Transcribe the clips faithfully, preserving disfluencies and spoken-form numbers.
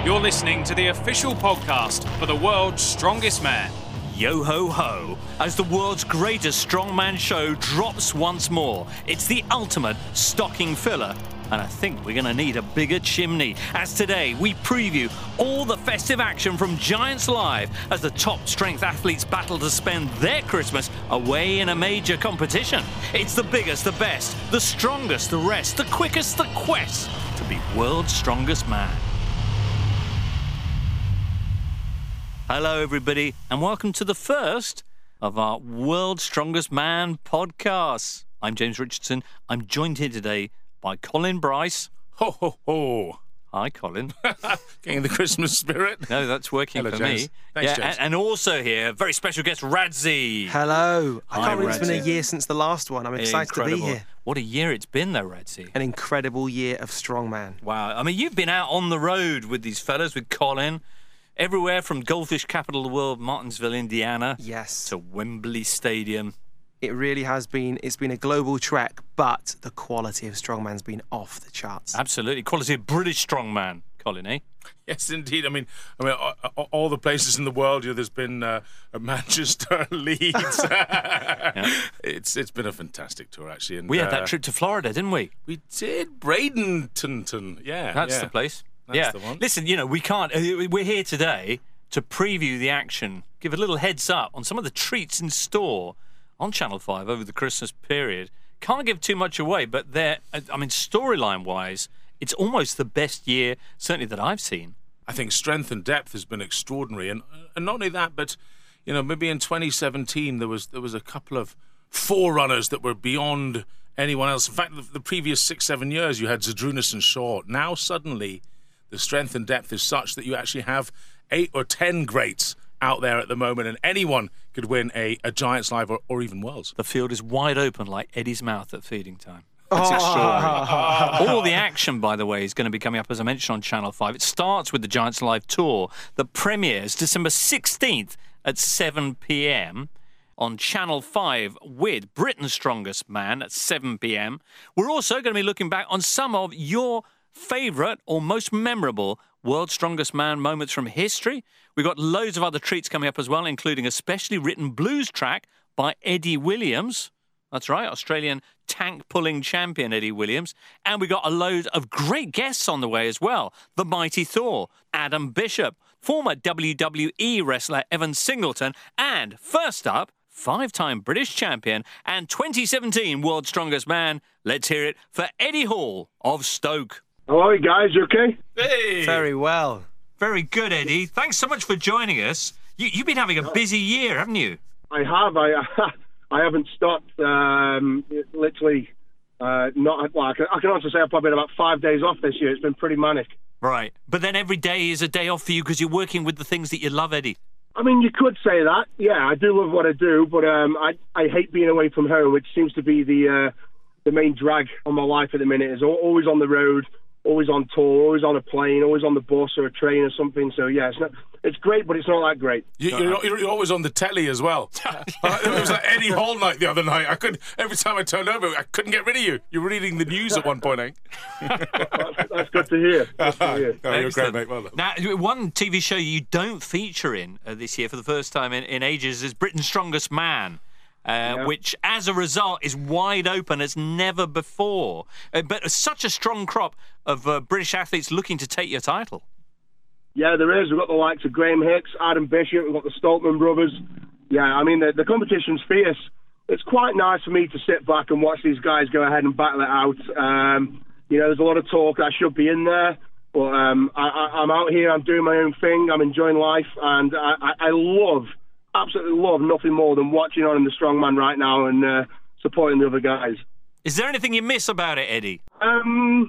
You're listening to the official podcast for the world's strongest man. Yo ho ho, as the world's greatest strongman show drops once more. It's the ultimate stocking filler, and I think we're going to need a bigger chimney, as today we preview all the festive action from Giants Live as the top strength athletes battle to spend their Christmas away in a major competition. It's the biggest, the best, the strongest, the rest, the quickest, the quest to be world's strongest man. Hello, everybody, and welcome to the first of our World's Strongest Man podcasts. I'm James Richardson. I'm joined here today by Colin Bryce. Ho, ho, ho. Hi, Colin. Getting the Christmas spirit. No, that's working Hello, for James. me. Thanks, yeah, James. And, and also here, a very special guest, Radzi. Hello. I Hi, can't believe it's been a Radzi. year since the last one. I'm excited Incredible. to be here. What a year it's been, though, Radzi. An incredible year of strongman. Wow. I mean, you've been out on the road with these fellas, with Colin, everywhere from goldfish capital of the world, Martinsville, Indiana, Yes. to Wembley Stadium. It really has been. It's been a global trek, but the quality of strongman's been off the charts. Absolutely. Quality of British strongman, Colin, eh? Yes, indeed. I mean, I mean, a- a- all the places in the world. You know, there's been uh, Manchester, Leeds. It's it's been a fantastic tour, actually. And, We had that uh, trip to Florida, didn't we? We did Bradenton. Yeah, That's yeah. the place. That's yeah. the one. Listen, you know, we can't. Uh, we're here today to preview the action, give a little heads up on some of the treats in store on Channel five over the Christmas period. Can't give too much away, but they're, I mean, storyline-wise, it's almost the best year, certainly that I've seen. I think strength and depth has been extraordinary, and and not only that, but you know, maybe in twenty seventeen there was there was a couple of forerunners that were beyond anyone else. In fact, the, the previous six seven years you had Zydrunas and Shaw. Now suddenly the strength and depth is such that you actually have eight or ten greats out there at the moment, and anyone could win a, a Giants Live or, or even Worlds. The field is wide open like Eddie's mouth at feeding time. That's extraordinary. All the action, by the way, is going to be coming up, as I mentioned, on Channel five. It starts with the Giants Live Tour that premieres December sixteenth at seven p.m. on Channel five with Britain's Strongest Man at seven p.m. We're also going to be looking back on some of your favourite or most memorable World's Strongest Man moments from history. We've got loads of other treats coming up as well, including a specially written blues track by Eddie Williams. That's right, Australian tank-pulling champion Eddie Williams. And we got a load of great guests on the way as well. The Mighty Thor, Adam Bishop, former W W E wrestler Evan Singleton, and first up, five-time British champion and twenty seventeen World's Strongest Man. Let's hear it for Eddie Hall of Stoke. How are you guys? You okay? Hey! Very well. Very good, Eddie. Thanks so much for joining us. You, you've been having a busy year, haven't you? I have. I I haven't stopped. Um, literally, uh, not. Well, I can, I can honestly say I've probably had about five days off this year. It's been pretty manic. Right. But then every day is a day off for you because you're working with the things that you love, Eddie. I mean, you could say that. Yeah, I do love what I do, but um, I I hate being away from home, which seems to be the uh, the main drag on my life at the minute. Is al- always on the road, always on tour, always on a plane, always on the bus or a train or something. So yeah, it's not. It's great, but it's not that great. You, you're, you're always on the telly as well. It was like Eddie Hall night the other night. I could every time I turned over, I couldn't get rid of you. You were reading the news at one point, eh? that's, that's good to hear. Good to hear. Oh, you're great, Excellent. mate. Well done. Now, one T V show you don't feature in uh, this year for the first time in, in ages is Britain's Strongest Man, uh, Yeah. which, as a result, is wide open as never before. Uh, but such a strong crop of uh, British athletes looking to take your title. Yeah, there is. We've got the likes of Graham Hicks, Adam Bishop, we've got the Stoltman brothers. Yeah, I mean, the, the competition's fierce. It's quite nice for me to sit back and watch these guys go ahead and battle it out. Um, you know, there's a lot of talk. I should be in there. But um, I, I, I'm out here, I'm doing my own thing, I'm enjoying life, and I, I, I love, absolutely love nothing more than watching on in the strongman right now and uh, supporting the other guys. Is there anything you miss about it, Eddie? Um,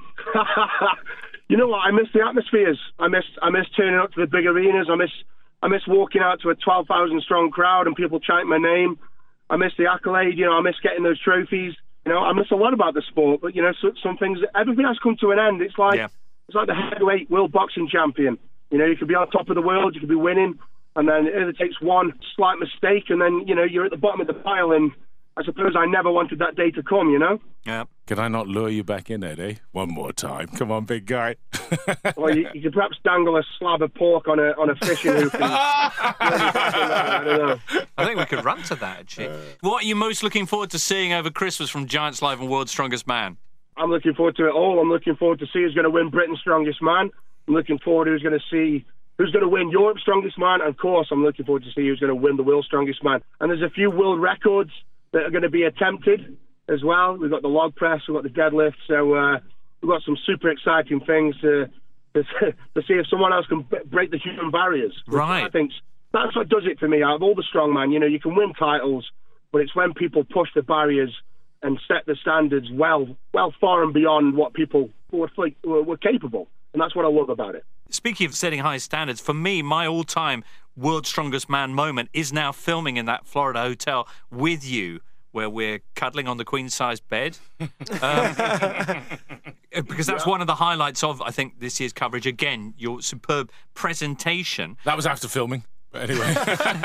you know what? I miss the atmospheres. I miss I miss turning up to the big arenas. I miss I miss walking out to a twelve thousand strong crowd and people chanting my name. I miss the accolade. You know, I miss getting those trophies. You know, I miss a lot about the sport. But you know, so, some things, everything has come to an end. It's like Yeah. it's like the heavyweight world boxing champion. You know, you could be on top of the world, you could be winning, and then it only takes one slight mistake, and then you know you're at the bottom of the pile, and I suppose I never wanted that day to come, you know? Yeah. Can I not lure you back in, Eddie? One more time. Come on, big guy. Or you, you could perhaps dangle a slab of pork on a on a fishing hook. And, I don't know. I think we could run to that, actually. Uh, what are you most looking forward to seeing over Christmas from Giants Live and World's Strongest Man? I'm looking forward to it all. I'm looking forward to see who's going to win Britain's Strongest Man. I'm looking forward to who's going to see who's going to win Europe's Strongest Man. And, of course, I'm looking forward to see who's going to win the World's Strongest Man. And there's a few world records that are going to be attempted as well. We've got the log press, we've got the deadlift, so uh, we've got some super exciting things to, to to see if someone else can b- break the human barriers. Right. I think that's what does it for me. Out of all the strongman, you know, you can win titles, but it's when people push the barriers and set the standards well, well far and beyond what people were, were, were capable, and that's what I love about it. Speaking of setting high standards, for me, my all-time World's Strongest Man moment is now filming in that Florida hotel with you, where we're cuddling on the queen-size bed. Um, because that's yeah. one of the highlights of, I think, this year's coverage. Again, your superb presentation. That was after filming. But anyway.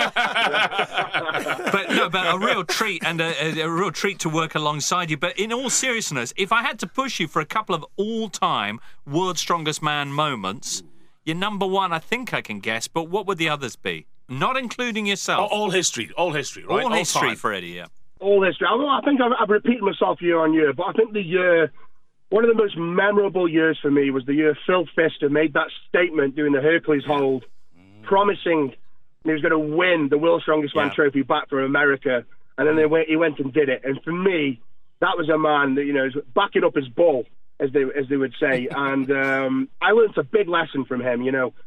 but no, but a real treat and a, a, a real treat to work alongside you. But in all seriousness, if I had to push you for a couple of all-time World's Strongest Man moments, your number one, I think I can guess, but what would the others be? Not including yourself. All, all history, all history, right? All, all history time. for Eddie, yeah. All history. I, I think I've, I've repeated myself year on year, but I think the year, one of the most memorable years for me was the year Phil Pfister made that statement doing the Hercules hold, mm. promising he was going to win the World's Strongest Man yeah. trophy back for America, and then they went, he went and did it. And for me, that was a man that, you know, is backing up his bull, as they as they would say. And um, I learned a big lesson from him. You know,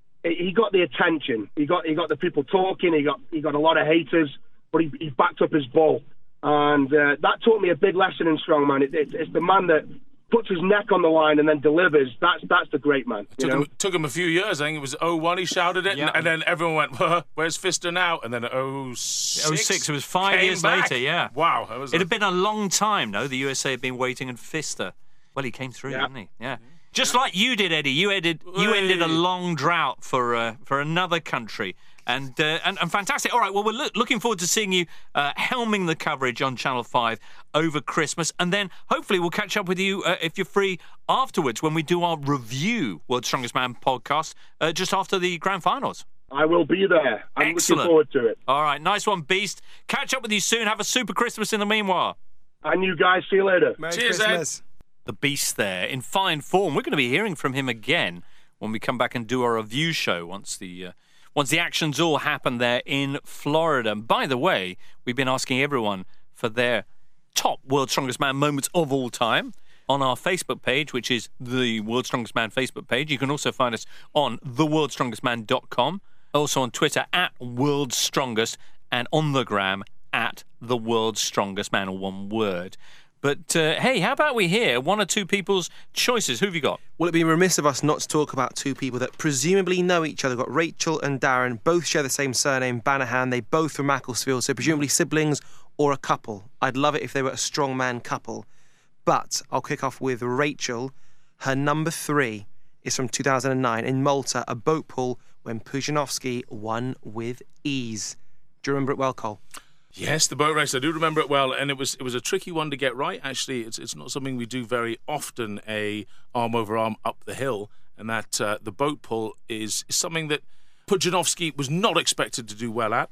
he got the attention, he got he got the people talking, he got he got a lot of haters, but he, he backed up his bull, and uh, that taught me a big lesson in strongman. It, it, it's the man that puts his neck on the line and then delivers. That's that's the great man. It took, him, took him a few years. I think it was oh one he shouted it, yeah. and, and then everyone went, well, "Where's Pfister now?" And then oh six oh six It was five years back. later. Yeah. Wow. That was it a... had been a long time. No, the U S A had been waiting, and Pfister, well, he came through, yeah. didn't he? Yeah. Just like you did, Eddie. You ended you ended a long drought for uh, for another country. And, uh, and and fantastic. All right, well, we're lo- looking forward to seeing you uh, helming the coverage on Channel five over Christmas. And then hopefully we'll catch up with you, uh, if you're free, afterwards when we do our review World's Strongest Man podcast uh, just after the grand finals. I will be there. I'm Excellent. looking forward to it. All right, nice one, Beast. Catch up with you soon. Have a super Christmas in the meanwhile. And you guys, see you later. Merry Cheers, Christmas. Ed. The Beast there, in fine form. We're going to be hearing from him again when we come back and do our review show once the... Uh, Once the actions all happen there in Florida. And by the way, we've been asking everyone for their top World's Strongest Man moments of all time on our Facebook page, which is the World's Strongest Man Facebook page. You can also find us on the world strongest man dot com, also on Twitter at World's Strongest, and on the gram at the World's Strongest Man, all one word. But, uh, hey, how about we hear one or two people's choices? Who have you got? Well, it'd be remiss of us not to talk about two people that presumably know each other. We've got Rachel and Darren, both share the same surname, Banahan. They both from Macclesfield, so presumably siblings or a couple. I'd love it if they were a strongman couple. But I'll kick off with Rachel. Her number three is from two thousand nine in Malta, a boat pull when Pudzianowski won with ease. Do you remember it well, Cole? Yes, the boat race. I do remember it well, and it was it was a tricky one to get right. Actually, it's it's not something we do very often. A arm over arm up the hill, and that uh, the boat pull is, is something that Pudzianowski was not expected to do well at,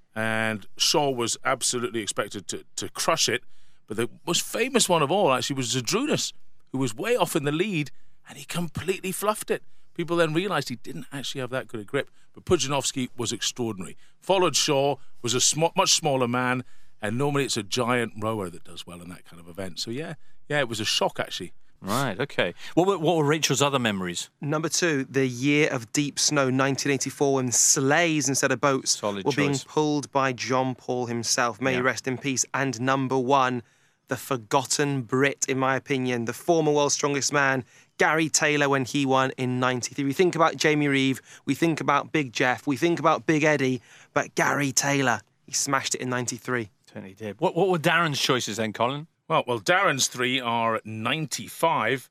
and Shaw was absolutely expected to to crush it. But the most famous one of all actually was Zydrunas, who was way off in the lead, and he completely fluffed it. People then realised he didn't actually have that good a grip. But Pudzianowski was extraordinary. Followed Shaw, was a sm- much smaller man, and normally it's a giant rower that does well in that kind of event. So, yeah, yeah, it was a shock, actually. Right, OK. What were, what were Rachel's other memories? Number two, the year of deep snow, nineteen eighty-four, when sleighs instead of boats Solid were choice. being pulled by John Paul himself. May Yeah. he rest in peace. And number one, the forgotten Brit, in my opinion, the former world's strongest man, Gary Taylor, when he won in ninety-three. We think about Jamie Reeve, we think about Big Jeff, we think about Big Eddie, but Gary Taylor, he smashed it in ninety-three. Certainly did. What, what were Darren's choices then, Colin? Well, well, Darren's three are ninety-five,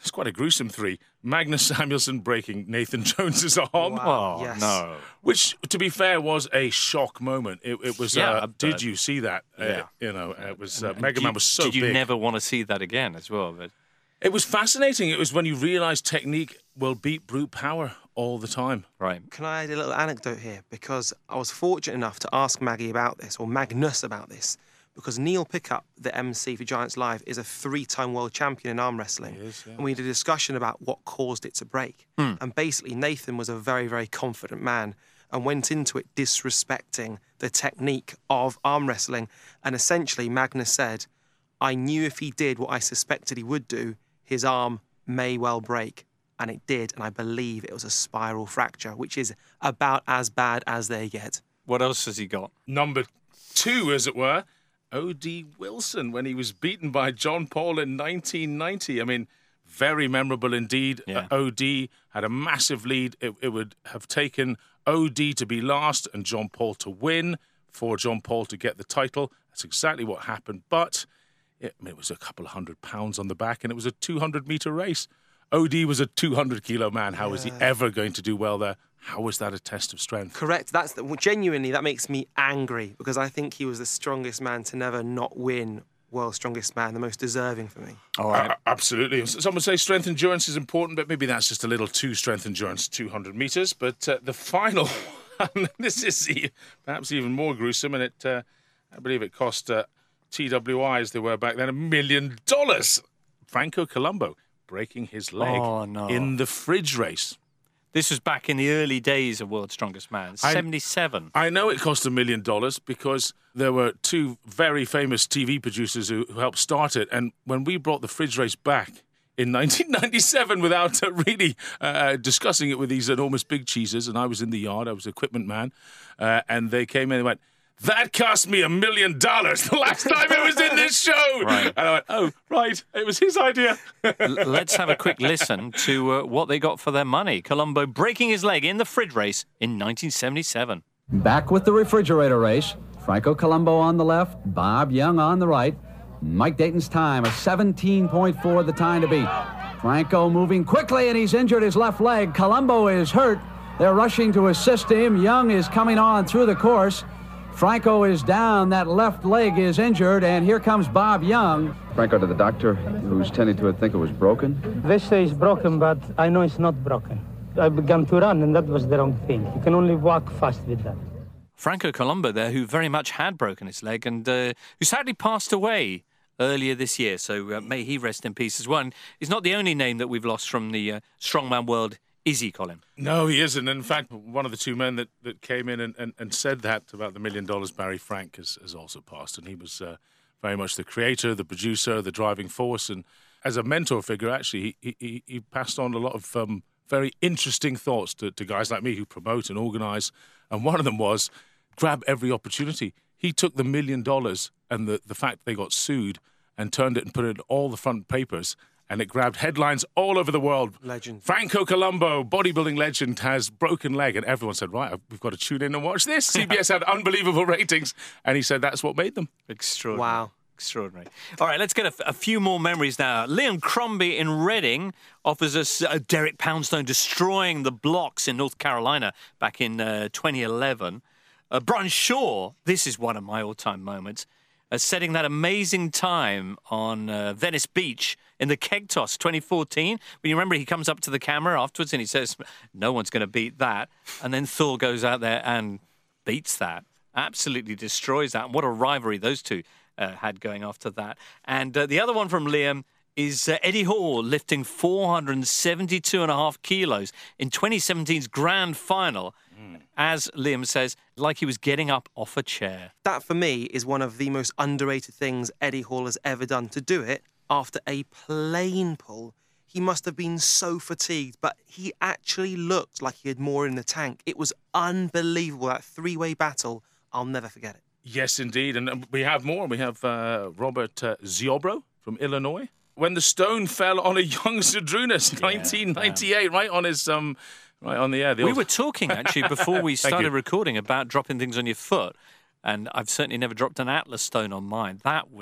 it's quite a gruesome three. Magnus Samuelsson breaking Nathan Jones's arm. Wow. Oh, Yes. no. Which, to be fair, was a shock moment. It, it was. Yeah, uh, but- did you see that? Uh, Yeah. you know, it was. Uh, And Mega did Man you- was so Did you big. never want to see that again as well? But It was fascinating. It was when you realise technique will beat brute power all the time. right. Can I add a little anecdote here? Because I was fortunate enough to ask Maggie about this, or Magnus about this, because Neil Pickup, the M C for Giants Live, is a three-time world champion in arm wrestling. is, yeah. And we had a discussion about what caused it to break. And basically, Nathan was a very, very confident man and went into it disrespecting the technique of arm wrestling. And essentially, Magnus said, I knew if he did what I suspected he would do, his arm may well break. And it did, and I believe it was a spiral fracture, which is about as bad as they get. What else has he got? Number two, as it were, O D Wilson, when he was beaten by John Paul in nineteen ninety. I mean, very memorable indeed. Yeah. Uh, O D had a massive lead. It, it would have taken O D to be last and John Paul to win for John Paul to get the title. That's exactly what happened. But it, I mean, it was a couple of hundred pounds on the back, and it was a two hundred metre race. O D was a two hundred kilo man. How was he ever going to do well there? How was that a test of strength? Correct. That's the, genuinely that makes me angry because I think he was the strongest man to never not win World's Strongest Man, the most deserving for me. All right. Uh, absolutely. Some would say strength endurance is important, but maybe that's just a little too strength endurance, two hundred metres. But uh, the final one, this is e- perhaps even more gruesome, and it, uh, I believe it cost uh, T W I, as they were back then, a million dollars. Franco Columbo breaking his leg Oh, no. in the fridge race. This was back in the early days of World's Strongest Man, I- seventy-seven. I know it cost a million dollars because there were two very famous T V producers who, who helped start it. And when we brought the fridge race back in nineteen ninety-seven without uh, really uh, discussing it with these enormous big cheeses, and I was in the yard, I was equipment man, uh, and they came in and went, that cost me a million dollars the last time it was in this show. Right. And I went, oh, right, it was his idea. L- Let's have a quick listen to uh, what they got for their money. Columbo breaking his leg in the fridge race in nineteen seventy-seven. Back with the refrigerator race. Franco Columbo on the left, Bob Young on the right. Mike Dayton's time, a seventeen point four the time to beat. Franco moving quickly, and he's injured his left leg. Columbo is hurt. They're rushing to assist him. Young is coming on through the course. Franco is down. That left leg is injured, and here comes Bob Young. Franco, to the doctor who's tending to it, think it was broken? They say it's broken, but I know it's not broken. I began to run, and that was the wrong thing. You can only walk fast with that. Franco Columbo there, who very much had broken his leg and uh, who sadly passed away earlier this year. So uh, may he rest in peace as well. And he's not the only name that we've lost from the uh, strongman world, is he, Colin? No, he isn't. In fact, one of the two men that, that came in and, and, and said that about the million dollars, Barry Frank, has, has also passed. And he was uh, very much the creator, the producer, the driving force. And as a mentor figure, actually, he, he, he passed on a lot of um, very interesting thoughts to, to guys like me who promote and organise. And one of them was, grab every opportunity. He took the million dollars and the, the fact they got sued and turned it and put it in all the front papers. And it grabbed headlines all over the world. Legend. Franco Columbo, bodybuilding legend, has broken leg. And everyone said, right, we've got to tune in and watch this. C B S had unbelievable ratings. And he said that's what made them. Extraordinary. Wow. Extraordinary. All right, let's get a, f- a few more memories now. Liam Crombie in Reading offers us uh, Derek Poundstone destroying the blocks in North Carolina back in uh, twenty eleven. Uh, Brian Shaw, this is one of my all-time moments, uh, setting that amazing time on uh, Venice Beach in the keg toss twenty fourteen. When you remember, he comes up to the camera afterwards and he says, no one's going to beat that. And then Thor goes out there and beats that, absolutely destroys that. And what a rivalry those two uh, had going after that. And uh, the other one from Liam is uh, Eddie Hall lifting four hundred seventy-two and a half kilos in twenty seventeen's grand final. As Liam says, like he was getting up off a chair. That, for me, is one of the most underrated things Eddie Hall has ever done. To do it after a plane pull, he must have been so fatigued, but he actually looked like he had more in the tank. It was unbelievable, that three-way battle. I'll never forget it. Yes, indeed. And um, we have more. We have uh, Robert uh, Ziobro from Illinois. When the stone fell on a young Zydrunas, nineteen ninety-eight, right on his... um. Right on the air. The We old... were talking, actually, before we Thank started you. recording about dropping things on your foot, and I've certainly never dropped an Atlas stone on mine. That was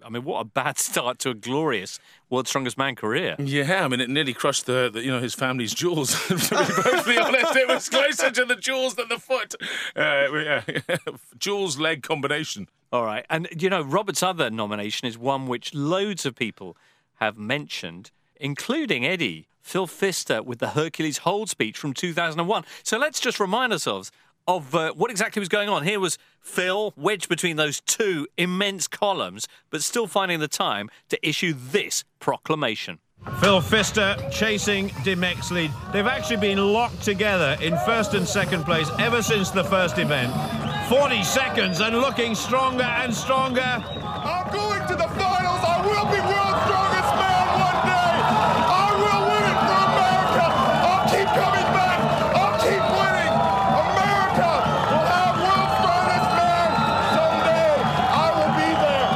I mean, what a bad start to a glorious World's Strongest Man career. Yeah, I mean, it nearly crushed the, the you know, his family's jewels. To be perfectly honest, it was closer to the jewels than the foot. Uh, yeah. Jewels leg combination. All right, and you know, Robert's other nomination is one which loads of people have mentioned, including Eddie, Phil Pfister, with the Hercules hold speech from two thousand one. So let's just remind ourselves of uh, what exactly was going on. Here was Phil, wedged between those two immense columns, but still finding the time to issue this proclamation. Phil Pfister chasing Dim Exley. They've actually been locked together in first and second place ever since the first event. forty seconds and looking stronger and stronger. I'm going to the finals. I will be world's strongest man one day. I will win it for America. I'll keep coming back. I'll keep winning. America will have world's strongest man someday. I will be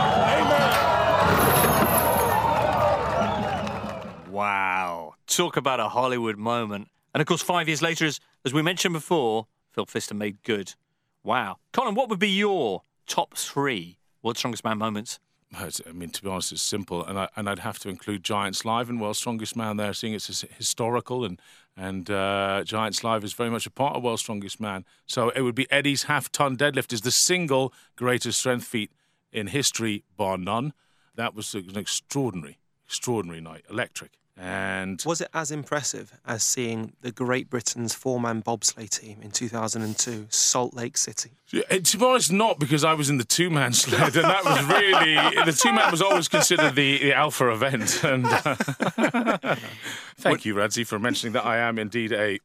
there. Amen. Wow. Talk about a Hollywood moment. And of course, five years later, as, as we mentioned before, Phil Pfister made good. Wow. Colin, what would be your top three World's Strongest Man moments? I mean, to be honest, it's simple, and I and I'd have to include Giants Live and World's Strongest Man there, seeing it's historical, and and uh, Giants Live is very much a part of World's Strongest Man. So it would be Eddie's half-ton deadlift is the single greatest strength feat in history, bar none. That was an extraordinary, extraordinary night, electric. And was it as impressive as seeing the Great Britain's four-man bobsleigh team in two thousand two, Salt Lake City? To be honest, not, because I was in the two-man sled, and that was really... the two-man was always considered the, the alpha event. And uh, thank you, Radzi, for mentioning that I am indeed a...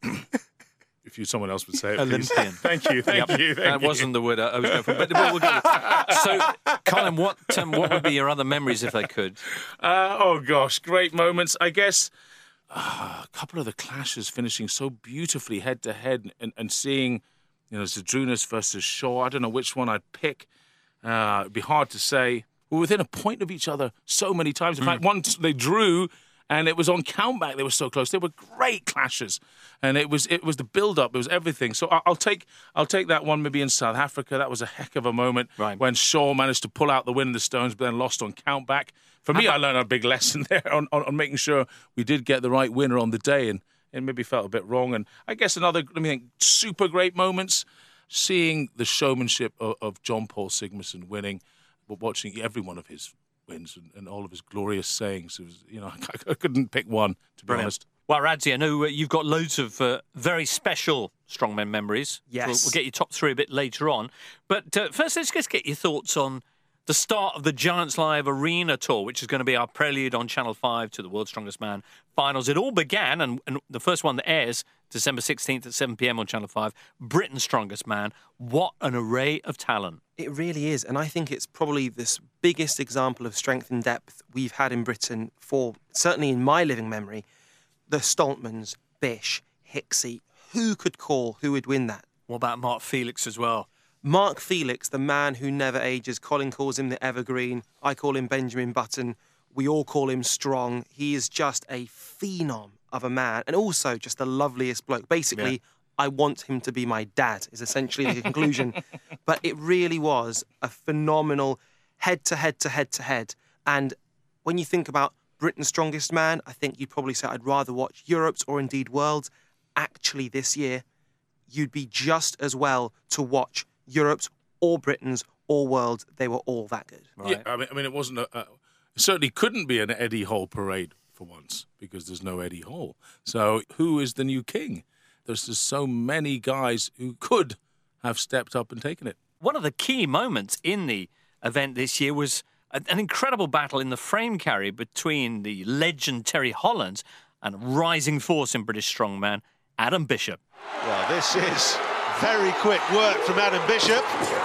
If you, someone else would say it, Olympian. Please. Thank you, thank yep. you. Thank that you. wasn't the word I was going for. But we'll, we'll go. So, Colin, what um, what would be your other memories if they could? Uh, oh gosh, great moments. I guess uh, a couple of the clashes finishing so beautifully head to head, and and seeing, you know, Zydrunas versus Shaw. I don't know which one I'd pick. Uh, it'd be hard to say. We're within a point of each other so many times. In mm. fact, once they drew. And it was on countback. They were so close. They were great clashes, and it was it was the build-up. It was everything. So I'll take I'll take that one. Maybe in South Africa, that was a heck of a moment right. when Shaw managed to pull out the win in the Stones, but then lost on countback. For me, I learned a big lesson there on, on, on making sure we did get the right winner on the day, and it maybe felt a bit wrong. And I guess another, let me think, super great moments, seeing the showmanship of, of John Paul Sigmarsson winning, but watching every one of his wins and, and all of his glorious sayings. It was, you know, I, I couldn't pick one, to be Brilliant. honest. Well, Radzi, I know uh, you've got loads of uh, very special strongman memories. Yes. We'll, we'll get your top three a bit later on. But uh, first, let's just get your thoughts on the start of the Giants Live Arena Tour, which is going to be our prelude on Channel five to the World's Strongest Man finals. It all began, and, and the first one that airs December sixteenth at seven p.m. on Channel five, Britain's Strongest Man. What an array of talent. It really is, and I think it's probably this biggest example of strength and depth we've had in Britain for, certainly in my living memory, the Stoltmans, Bish, Hicksey. Who could call who would win that? What about Mark Felix as well? Mark Felix, the man who never ages. Colin calls him the Evergreen. I call him Benjamin Button. We all call him Strong. He is just a phenom of a man, and also just the loveliest bloke. Basically, yeah. I want him to be my dad, is essentially the conclusion. But it really was a phenomenal head-to-head-to-head-to-head. And when you think about Britain's Strongest Man, I think you'd probably say I'd rather watch Europe's or indeed World's. Actually, this year, you'd be just as well to watch Europe's or Britain's or World's. They were all that good. Right? Yeah, I mean, I mean, it wasn't a, uh, it certainly couldn't be an Eddie Hall parade for once, because there's no Eddie Hall. So who is the new king? There's just so many guys who could have stepped up and taken it. One of the key moments in the event this year was an incredible battle in the frame carry between the legend Terry Hollands and rising force in British strongman, Adam Bishop. Well, this is very quick work from Adam Bishop.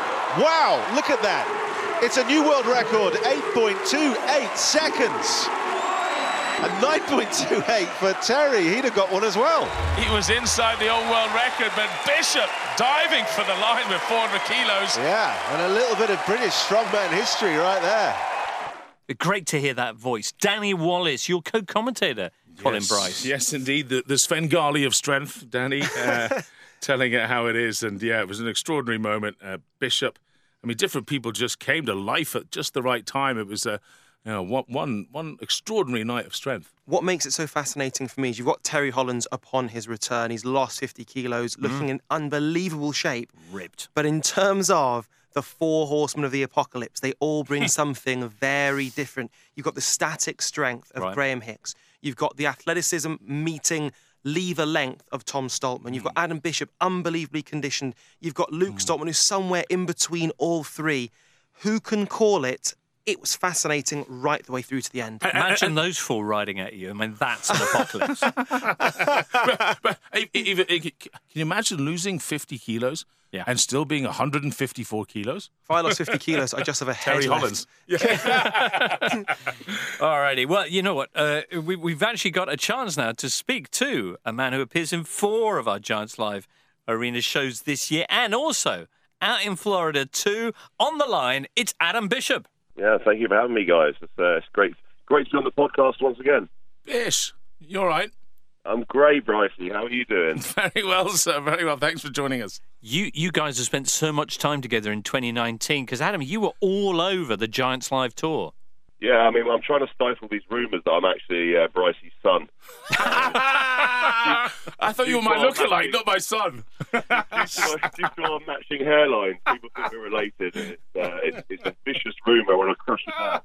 Wow, look at that. It's a new world record, eight point two eight seconds. And nine point two eight for Terry. He'd have got one as well. He was inside the old world record, but Bishop diving for the line with four hundred kilos. Yeah, and a little bit of British strongman history right there. Great to hear that voice. Danny Wallace, your co-commentator, Colin yes, Bryce. Yes, indeed. The, the Svengali of strength, Danny, uh, telling it how it is. And, yeah, it was an extraordinary moment. Uh, Bishop, I mean, different people just came to life at just the right time. It was a, you know, one, one, one extraordinary night of strength. What makes it so fascinating for me is you've got Terry Hollands upon his return. He's lost fifty kilos, looking mm. in unbelievable shape. Ripped. But in terms of the four horsemen of the apocalypse, they all bring something very different. You've got the static strength of right. Graham Hicks. You've got the athleticism meeting lever length of Tom Stoltman. You've got Adam Bishop, unbelievably conditioned. You've got Luke mm. Stoltman, who's somewhere in between all three. Who can call it? It was fascinating right the way through to the end. Imagine those four riding at you. I mean, that's an apocalypse. but, but, even, can you imagine losing fifty kilos yeah. and still being one hundred fifty-four kilos? If I lost fifty kilos, I just have a head Terry left. Hollands. Yeah. All righty. Well, you know what? Uh, we, we've actually got a chance now to speak to a man who appears in four of our Giants Live Arena shows this year, and also out in Florida too. On the line, it's Adam Bishop. Yeah, thank you for having me, guys. It's, uh, it's great great to be on the podcast once again. Bish, you all right? I'm great, Brycey. How are you doing? Very well, sir. Very well. Thanks for joining us. You you guys have spent so much time together in twenty nineteen, because, Adam, you were all over the Giants Live tour. Yeah, I mean, I'm trying to stifle these rumours that I'm actually uh, Brycey's son. I thought you were my lookalike, not my son. Due to our matching hairline, people think we're related. It's, uh, it's, it's a vicious rumour when I crush it out.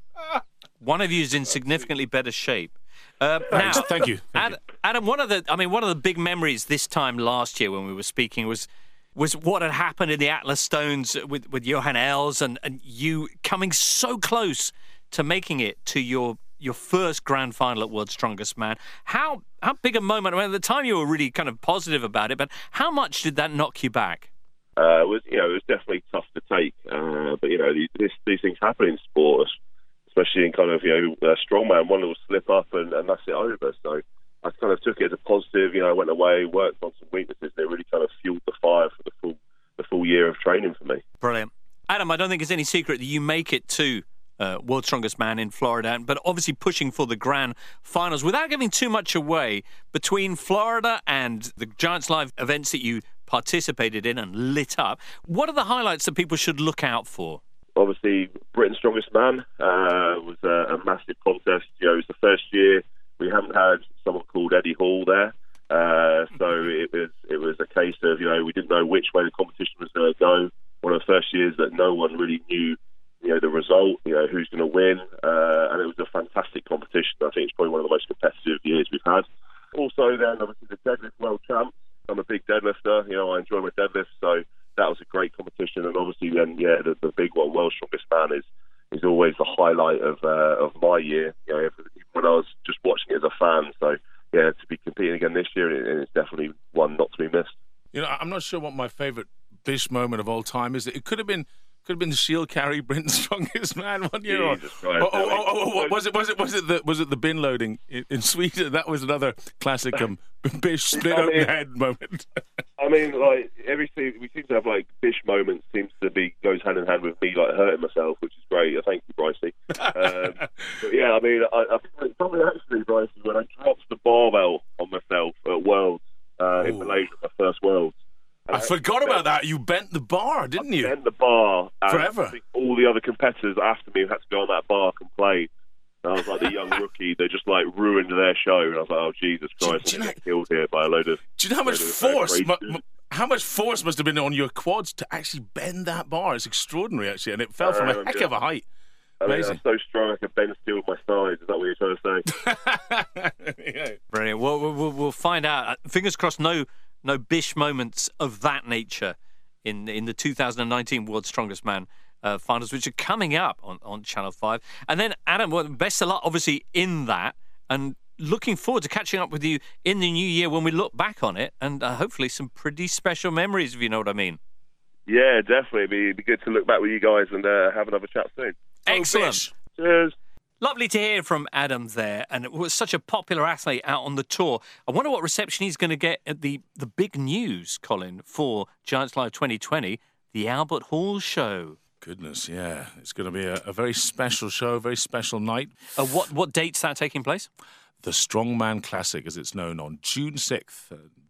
One of you is in significantly better shape. Uh, Thanks. Now, Thank you. Thank Adam, Adam, one of the, I mean, one of the big memories this time last year when we were speaking was was what had happened in the Atlas Stones with with Johan Els and, and you coming so close to making it to your your first grand final at World's Strongest Man. How how big a moment? I mean, at the time you were really kind of positive about it, but how much did that knock you back? Uh, it was, you know, it was definitely tough to take. Uh, but you know, these these things happen in sport, especially in kind of, you know, uh, strongman. One little slip up and, and that's it over. So I kind of took it as a positive. You know, I went away, worked on some weaknesses. They really kind of fueled the fire for the full the full year of training for me. Brilliant, Adam. I don't think it's any secret that you make it to Uh, World's Strongest Man in Florida, but obviously pushing for the grand finals. Without giving too much away, between Florida and the Giants Live events that you participated in and lit up, what are the highlights that people should look out for? Obviously, Britain's Strongest Man uh, was a, a massive contest. You know, it was the first year we haven't had someone called Eddie Hall there. Uh, so it was it was a case of, you know, we didn't know which way the competition was going to go. One of the first years that no one really knew, you know, the result, you know, who's going to win, uh, and it was a fantastic competition. I think it's probably one of the most competitive years we've had. Also, then, obviously, the deadlift world champs. I'm a big deadlifter, you know, I enjoy my deadlift, so that was a great competition. And obviously, then, yeah, the, the big one, World's Strongest Man, is is always the highlight of uh, of my year. You know, when I was just watching it as a fan. So, yeah, to be competing again this year, it, it's definitely one not to be missed. You know, I'm not sure what my favourite Bish moment of all time is. It could have been. Could have been the shield carry, Britain's Strongest Man one year. Or, oh, oh, oh, oh, was it? Was it? Was it the? Was it the bin loading in, in Sweden? That was another classic um, Bish split I open mean, head moment. I mean, like everything we seem to have like Bish moments seems to be goes hand in hand with me like hurting myself, which is great. Thank you, Brycey. Um, but yeah, I mean, I, I probably actually, Brycey, when I dropped the barbell on myself at Worlds uh, in Malaysia, my first Worlds. I forgot about that. You bent the bar, didn't you? I bent the bar. And Forever. I think all the other competitors after me had to go on that bar and complain. And I was like the young rookie. They just like ruined their show. And I was like, oh, Jesus Christ, I'm going to get killed here by a load of... Do you know how much force... Mu- mu- how much force must have been on your quads to actually bend that bar? It's extraordinary, actually. And it fell from um, a heck yeah. of a height. I mean, Amazing. I'm so strong I could bend steel with my sides. Is that what you're trying to say? Yeah. Brilliant. Well, we'll, we'll find out. Fingers crossed, no... No Bish moments of that nature in in the two thousand nineteen World's Strongest Man uh, finals, which are coming up on, on Channel five. And then, Adam, well, best of luck, obviously, in that. And looking forward to catching up with you in the new year when we look back on it. And uh, hopefully some pretty special memories, if you know what I mean. Yeah, definitely. It'd be, it'd be good to look back with you guys and uh, have another chat soon. Excellent. Oh, cheers. Lovely to hear from Adam there, and it was such a popular athlete out on the tour. I wonder what reception he's going to get at the, the big news, Colin, for Giants Live twenty twenty, the Albert Hall show. Goodness, yeah. It's going to be a, a very special show, a very special night. Uh, what what date's that taking place? The Strongman Classic, as it's known, on June sixth. Uh,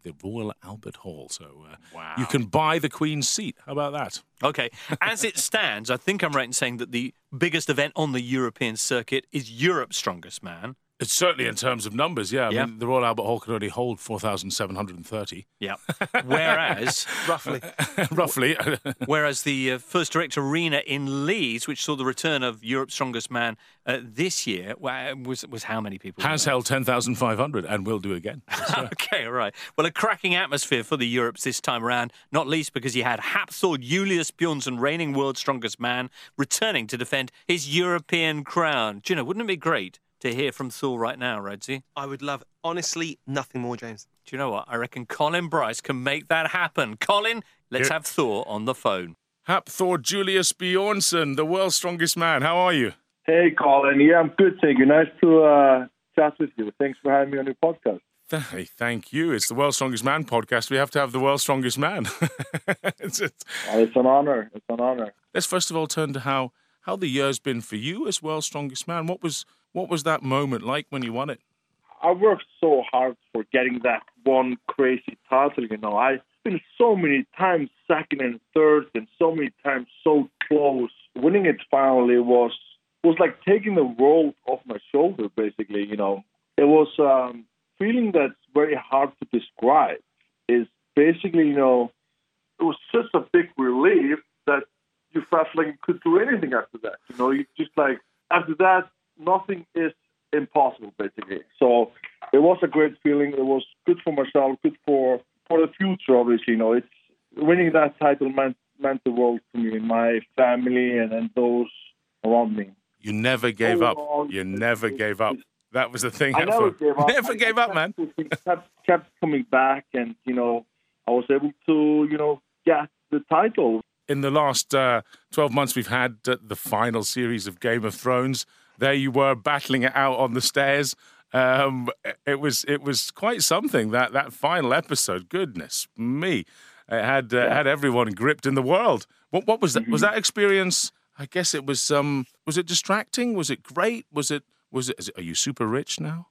at the Royal Albert Hall. So uh, wow. you can buy the Queen's seat. How about that? Okay. As it stands, I think I'm right in saying that the biggest event on the European circuit is Europe's Strongest Man. It's certainly in terms of numbers, yeah. I Yeah. mean, the Royal Albert Hall can only hold four thousand seven hundred thirty. Yeah. Whereas, roughly, roughly, whereas the uh, First Direct Arena in Leeds, which saw the return of Europe's Strongest Man uh, this year, wa- was was how many people? has held ten thousand five hundred and will do again. Okay, all right. Well, a cracking atmosphere for the Europes this time around, not least because you had Hapthor Julius Bjornsson, reigning world's strongest man, returning to defend his European crown. Do you know, wouldn't it be great to hear from Thor right now, Redzi? I would love, honestly, nothing more, James. Do you know what? I reckon Colin Bryce can make that happen. Colin, let's Here. have Thor on the phone. Hapthor Julius Bjornsson, the world's strongest man. How are you? Hey, Colin. Yeah, I'm good, thank you. Nice to uh, chat with you. Thanks for having me on your podcast. Hey, thank you. It's the World's Strongest Man podcast. We have to have the world's strongest man. it's, it's... Well, it's an honor. It's an honor. Let's first of all turn to how, how the year's been for you as world's strongest man. What was what was that moment like when you won it? I worked so hard for getting that one crazy title, you know. I've been so many times second and third and so many times so close. Winning it finally was was like taking the world off my shoulder, basically, you know. It was um feeling that's very hard to describe. Is basically, you know, it was just a big relief that you felt like you could do anything after that. You know, you just like, after that, nothing is impossible, basically. So it was a great feeling. It was good for myself, good for, for the future, obviously. You know, it's winning that title meant, meant the world to me, my family, and, and those around me. You never gave Oh, up. oh, You never gave up. That was the thing. I never Hapthor. gave up. Never I gave up, man. kept, kept coming back, and, you know, I was able to, you know, get the title. In the last uh, twelve months, we've had uh, the final series of Game of Thrones. There you were, battling it out on the stairs. Um, it was it was quite something, that, that final episode. Goodness me. It had uh, Yeah. had everyone gripped in the world. What what was that? Mm-hmm. Was that experience? I guess it was. Um, was it distracting? Was it great? Was it? Was it? Is it are you super rich now?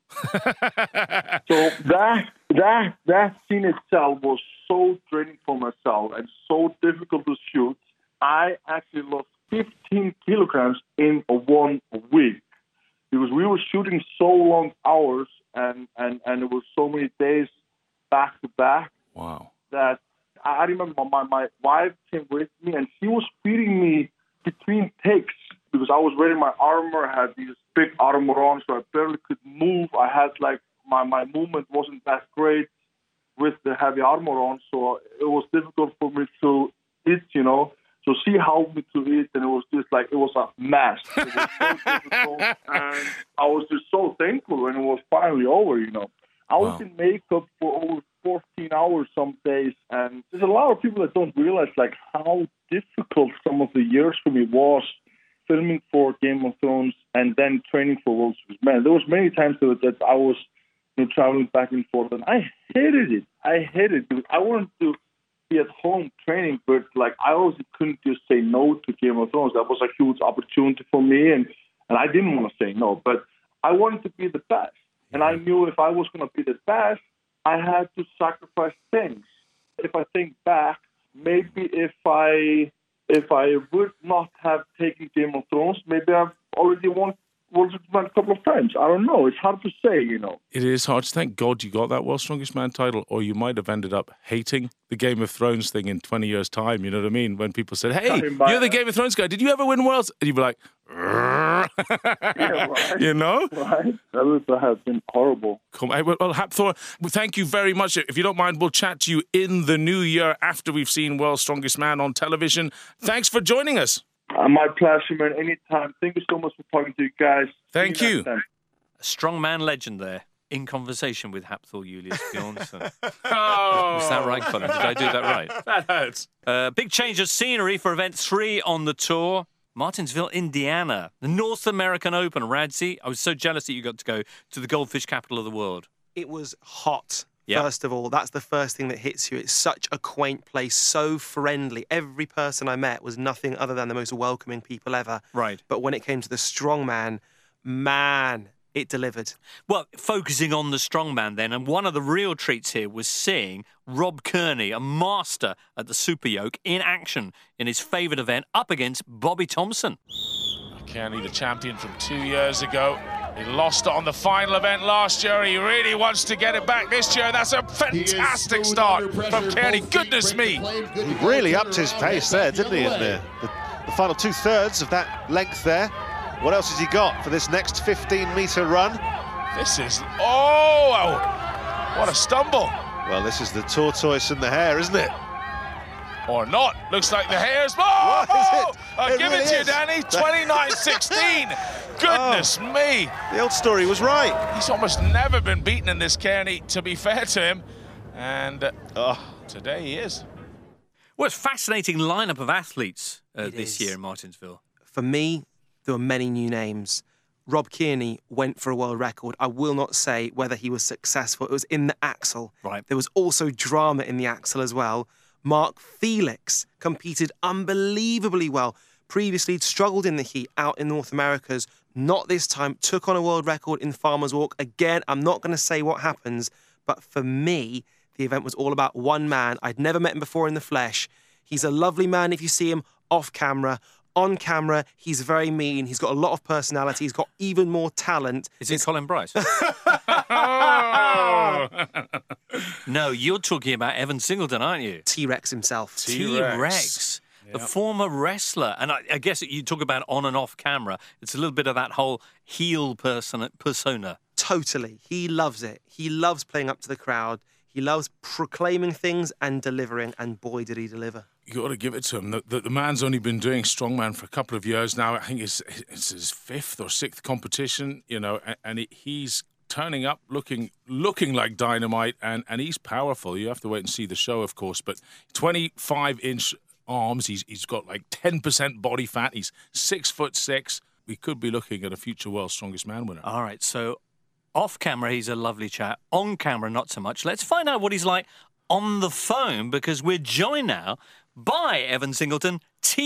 So that that that scene itself was so draining for myself and so difficult to shoot. I actually lost fifteen kilograms in one week because we were shooting so long hours and and and it was so many days back to back. Wow. That I remember my my wife came with me and she was feeding me between takes because I was wearing my armor. I had these big armor on, so I barely could move. I had like my my movement wasn't that great with the heavy armor on, so it was difficult for me to eat, you know. So she helped me to eat, and it was just like, it was a mess. It was so difficult, and I was just so thankful when it was finally over, you know. I was Wow. in makeup for over fourteen hours some days, and there's a lot of people that don't realize, like, how difficult some of the years for me was filming for Game of Thrones and then training for World's Strongest Man. There was many times that, that I was, you know, traveling back and forth, and I hated it. I hated it because I wanted to be at home training, but like I also couldn't just say no to Game of Thrones. That was a huge opportunity for me, and, and I didn't want to say no, but I wanted to be the best. And I knew if I was going to be the best, I had to sacrifice things. If I think back, maybe if I if I would not have taken Game of Thrones, maybe I've already won World's Strongest Man a couple of times. I don't know. It's hard to say, you know. It is hard. Thank God you got that World's Strongest Man title, or you might have ended up hating the Game of Thrones thing in twenty years' time. You know what I mean? When people said, hey, you're the Game of Thrones guy. Did you ever win Worlds? And you'd be like, Yeah, right. you know? Right. That would have been horrible. Come on. Well, Hapthor, thank you very much. If you don't mind, we'll chat to you in the new year after we've seen World's Strongest Man on television. Thanks for joining us. Uh, my pleasure, man. Anytime. Thank you so much for talking to you guys. Thank See you. next time. A strongman legend there, in conversation with Hapthor Julius Bjornsson. Oh. Was that right, Colin? Did I do that right? That hurts. Uh, big change of scenery for event three on the tour. Martinsville, Indiana, the North American Open. Radzi, I was so jealous that you got to go to the goldfish capital of the world. It was hot. Yeah. First of all, that's the first thing that hits you. It's such a quaint place, so friendly. Every person I met was nothing other than the most welcoming people ever. Right. But when it came to the strongman, man, it delivered. Well, focusing on the strongman then, and one of the real treats here was seeing Rob Kearney, a master at the super yoke, in action in his favourite event up against Bobby Thompson. Kearney, the champion from two years ago. He lost it on the final event last year. He really wants to get it back this year. That's a fantastic start from Kearney. Goodness me. He really upped his pace there, didn't he, in the, the, the final two-thirds of that length there. What else has he got for this next fifteen-metre run? This is... Oh! What a stumble. Well, this is the tortoise and the hare, isn't it? Or not. Looks like the hare's... Oh! What is it? I'll It give really it to you, is. Danny. twenty-nine sixteen. Goodness Oh. me. The old story was right. He's almost never been beaten in this, Kearney, to be fair to him. And uh, oh. today he is. Well, it's a fascinating lineup of athletes uh, It this is. year in Martinsville. For me, there were many new names. Rob Kearney went for a world record. I will not say whether he was successful. It was in the axle. Right. There was also drama in the axle as well. Mark Felix competed unbelievably well. Previously, he'd struggled in the heat out in North Americas. Not this time. Took on a world record in Farmer's Walk. Again, I'm not going to say what happens, but for me, the event was all about one man. I'd never met him before in the flesh. He's a lovely man if you see him off camera. On camera, he's very mean. He's got a lot of personality. He's got even more talent. Is it Colin Bryce? No, you're talking about Evan Singleton, aren't you? T-Rex himself. T-Rex. The Yep. former wrestler. And I, I guess you talk about on and off camera. It's a little bit of that whole heel person, persona. Totally. He loves it. He loves playing up to the crowd. He loves proclaiming things and delivering, and boy, did he deliver. You got to give it to him. The, the, the man's only been doing strongman for a couple of years now. I think it's, it's his fifth or sixth competition, you know, and, and he, he's turning up looking looking like dynamite, and, and he's powerful. You have to wait and see the show, of course, but twenty-five inch arms. He's He's got like ten percent body fat. He's six foot six. We could be looking at a future World's Strongest Man winner. All right, so off camera, he's a lovely chap. On camera, not so much. Let's find out what he's like on the phone, because we're joined now by Evan Singleton,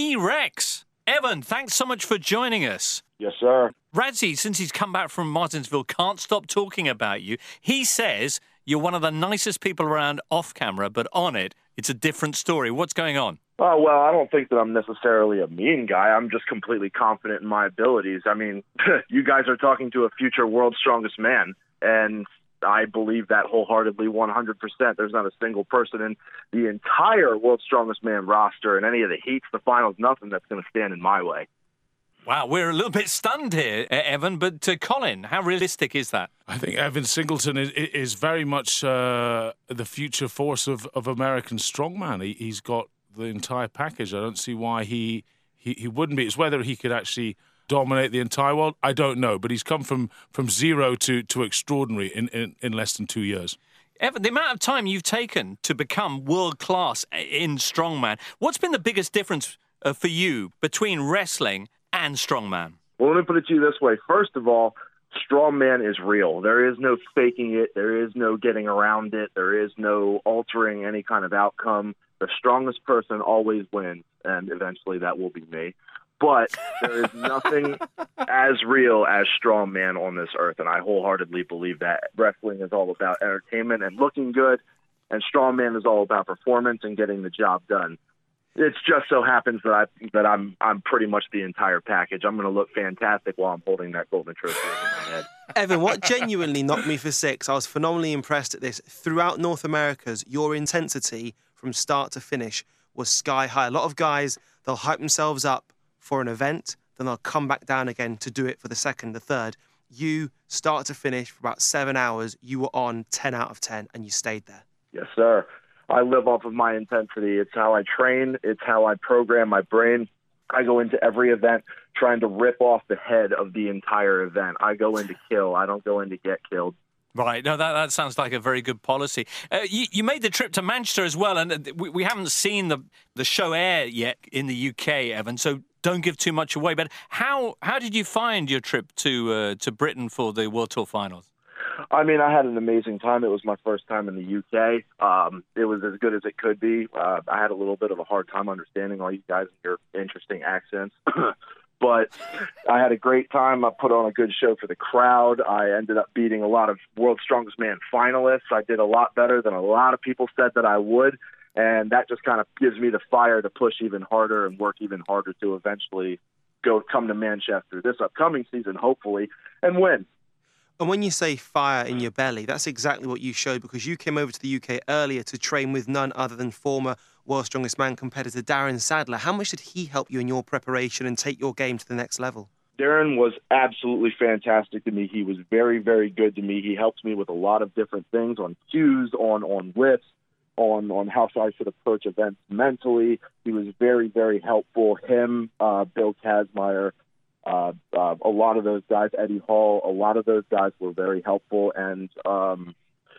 T-Rex. Evan, thanks so much for joining us. Yes, sir. Radzi, since he's come back from Martinsville, can't stop talking about you. He says you're one of the nicest people around off camera, but on it, it's a different story. What's going on? Oh, well, I don't think that I'm necessarily a mean guy. I'm just completely confident in my abilities. I mean, you guys are talking to a future world's strongest man, and I believe that wholeheartedly one hundred percent. There's not a single person in the entire world's strongest man roster in any of the heats, the finals, nothing that's going to stand in my way. Wow, we're a little bit stunned here, Evan, but uh, Colin, how realistic is that? I think Evan Singleton is, is very much uh, the future force of, of American strongman. He, he's got the entire package. I don't see why he, he, he wouldn't be. It's whether he could actually dominate the entire world, I don't know. But he's come from, from zero to, to extraordinary in, in, in less than two years. Evan, the amount of time you've taken to become world-class in strongman, what's been the biggest difference uh, for you between wrestling and strongman? Well, let me put it to you this way. First of all, strongman is real. There is no faking it. There is no getting around it. There is no altering any kind of outcome. The strongest person always wins, and eventually that will be me. But there is nothing as real as strongman on this earth, and I wholeheartedly believe that. Wrestling is all about entertainment and looking good, and strongman is all about performance and getting the job done. It just so happens that I that I'm I'm pretty much the entire package. I'm going to look fantastic while I'm holding that golden trophy over my head. Evan, what genuinely knocked me for six, I was phenomenally impressed at this. Throughout North Americas, your intensity from start to finish was sky high. A lot of guys, they'll hype themselves up for an event, then they'll come back down again to do it for the second, the third. You, start to finish, for about seven hours, you were on ten out of ten, and you stayed there. Yes, sir. I live off of my intensity. It's how I train. It's how I program my brain. I go into every event trying to rip off the head of the entire event. I go in to kill. I don't go in to get killed. Right. No, that, that sounds like a very good policy. Uh, you, you made the trip to Manchester as well, and we, we haven't seen the, the show air yet in the U K, Evan, so don't give too much away. But how how did you find your trip to uh, to Britain for the World Tour Finals? I mean, I had an amazing time. It was my first time in the U K. Um, it was as good as it could be. Uh, I had a little bit of a hard time understanding all you guys and your interesting accents. But I had a great time. I put on a good show for the crowd. I ended up beating a lot of World's Strongest Man finalists. I did a lot better than a lot of people said that I would. And that just kind of gives me the fire to push even harder and work even harder to eventually go come to Manchester this upcoming season, hopefully, and win. And when you say fire in your belly, that's exactly what you showed, because you came over to the U K earlier to train with none other than former World's Strongest Man competitor Darren Sadler. How much did he help you in your preparation and take your game to the next level? Darren was absolutely fantastic to me. He was very, very good to me. He helped me with a lot of different things on cues, on, on lifts, on, on how I should approach events mentally. He was very, very helpful. Him, uh, Bill Kazmaier, uh, uh, a lot of those guys, Eddie Hall, a lot of those guys were very helpful. And um,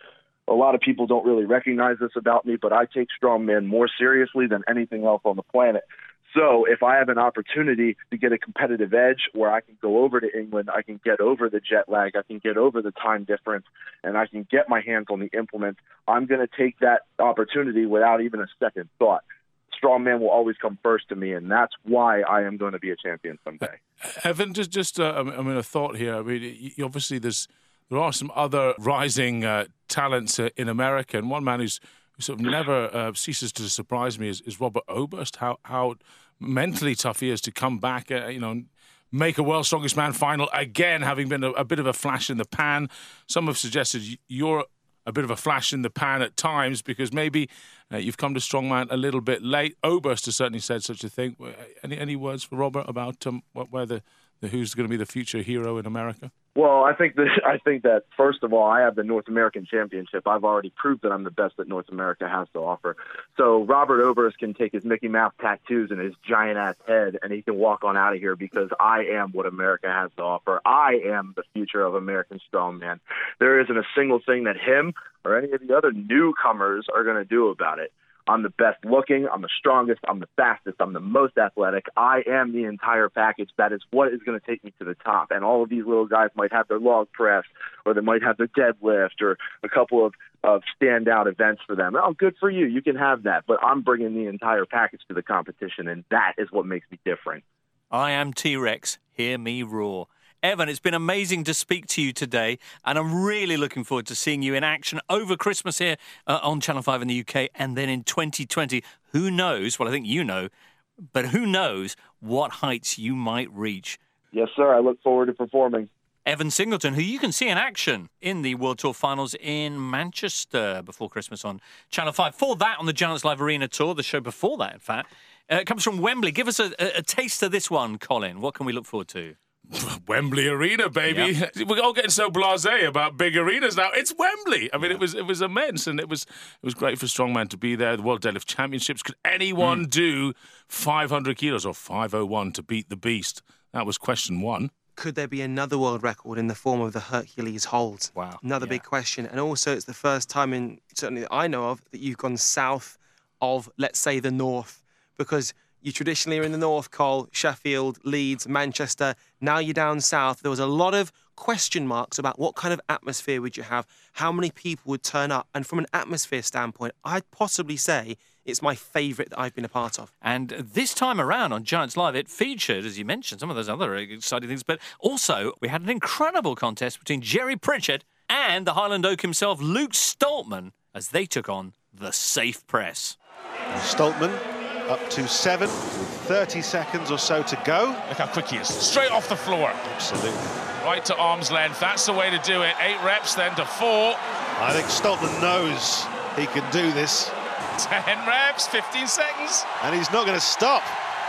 a lot of people don't really recognize this about me, but I take strongman more seriously than anything else on the planet. So if I have an opportunity to get a competitive edge where I can go over to England, I can get over the jet lag, I can get over the time difference, and I can get my hands on the implement, I'm going to take that opportunity without even a second thought. Strongman will always come first to me, and that's why I am going to be a champion someday. Evan, just, just uh, I mean, a thought here. I mean, obviously there's there are some other rising uh, talents uh, in America, and one man who's who sort of never uh, ceases to surprise me is, is Robert Oberst. How how mentally tough he is to come back, uh, you know, make a World's Strongest Man final again, having been a, a bit of a flash in the pan. Some have suggested you're a bit of a flash in the pan at times because maybe uh, you've come to strongman a little bit late. Oberst has certainly said such a thing. Any any words for Robert about um, what, where the, the who's going to be the future hero in America? Well, I think that I think that first of all, I have the North American Championship. I've already proved that I'm the best that North America has to offer. So Robert Oberst can take his Mickey Mouse tattoos and his giant ass head, and he can walk on out of here because I am what America has to offer. I am the future of American strongman. There isn't a single thing that him or any of the other newcomers are going to do about it. I'm the best looking, I'm the strongest, I'm the fastest, I'm the most athletic. I am the entire package. That is what is going to take me to the top. And all of these little guys might have their log press, or they might have their deadlift, or a couple of, of standout events for them. Oh, good for you. You can have that. But I'm bringing the entire package to the competition, and that is what makes me different. I am T-Rex. Hear me roar. Evan, it's been amazing to speak to you today, and I'm really looking forward to seeing you in action over Christmas here uh, on Channel five in the U K, and then in twenty twenty. Who knows? Well, I think you know, but who knows what heights you might reach. Yes, sir. I look forward to performing. Evan Singleton, who you can see in action in the World Tour Finals in Manchester before Christmas on Channel five. For that, on the Giants Live Arena Tour, the show before that, in fact, uh, it comes from Wembley. Give us a, a, a taste of this one, Colin. What can we look forward to? Wembley Arena, baby. Yep. We're all getting so blasé about big arenas now. It's Wembley. I mean, it was it was immense, and it was it was great for strongman to be there. The World Deadlift Championships. Could anyone mm. do five hundred kilos or five oh one to beat the beast? That was question one. Could there be another world record in the form of the Hercules hold? Wow. Another yeah. big question. And also, it's the first time, in certainly that I know of, that you've gone south of, let's say, the north, because you traditionally are in the north, Cole, Sheffield, Leeds, Manchester. Now you're down south. There was a lot of question marks about what kind of atmosphere would you have, how many people would turn up. And from an atmosphere standpoint, I'd possibly say it's my favourite that I've been a part of. And this time around on Giants Live, it featured, as you mentioned, some of those other exciting things. But also, we had an incredible contest between Jerry Pritchard and the Highland Oak himself, Luke Stoltman, as they took on the Safe Press. Stoltman up to seven, with thirty seconds or so to go. Look how quick he is. Straight off the floor. Absolutely. Right to arm's length. That's the way to do it. Eight reps, then to four. I think Stoltman knows he can do this. Ten reps, fifteen seconds. And he's not going to stop.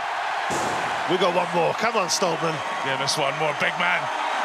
We've got one more. Come on, Stoltman. Give us one more, big man.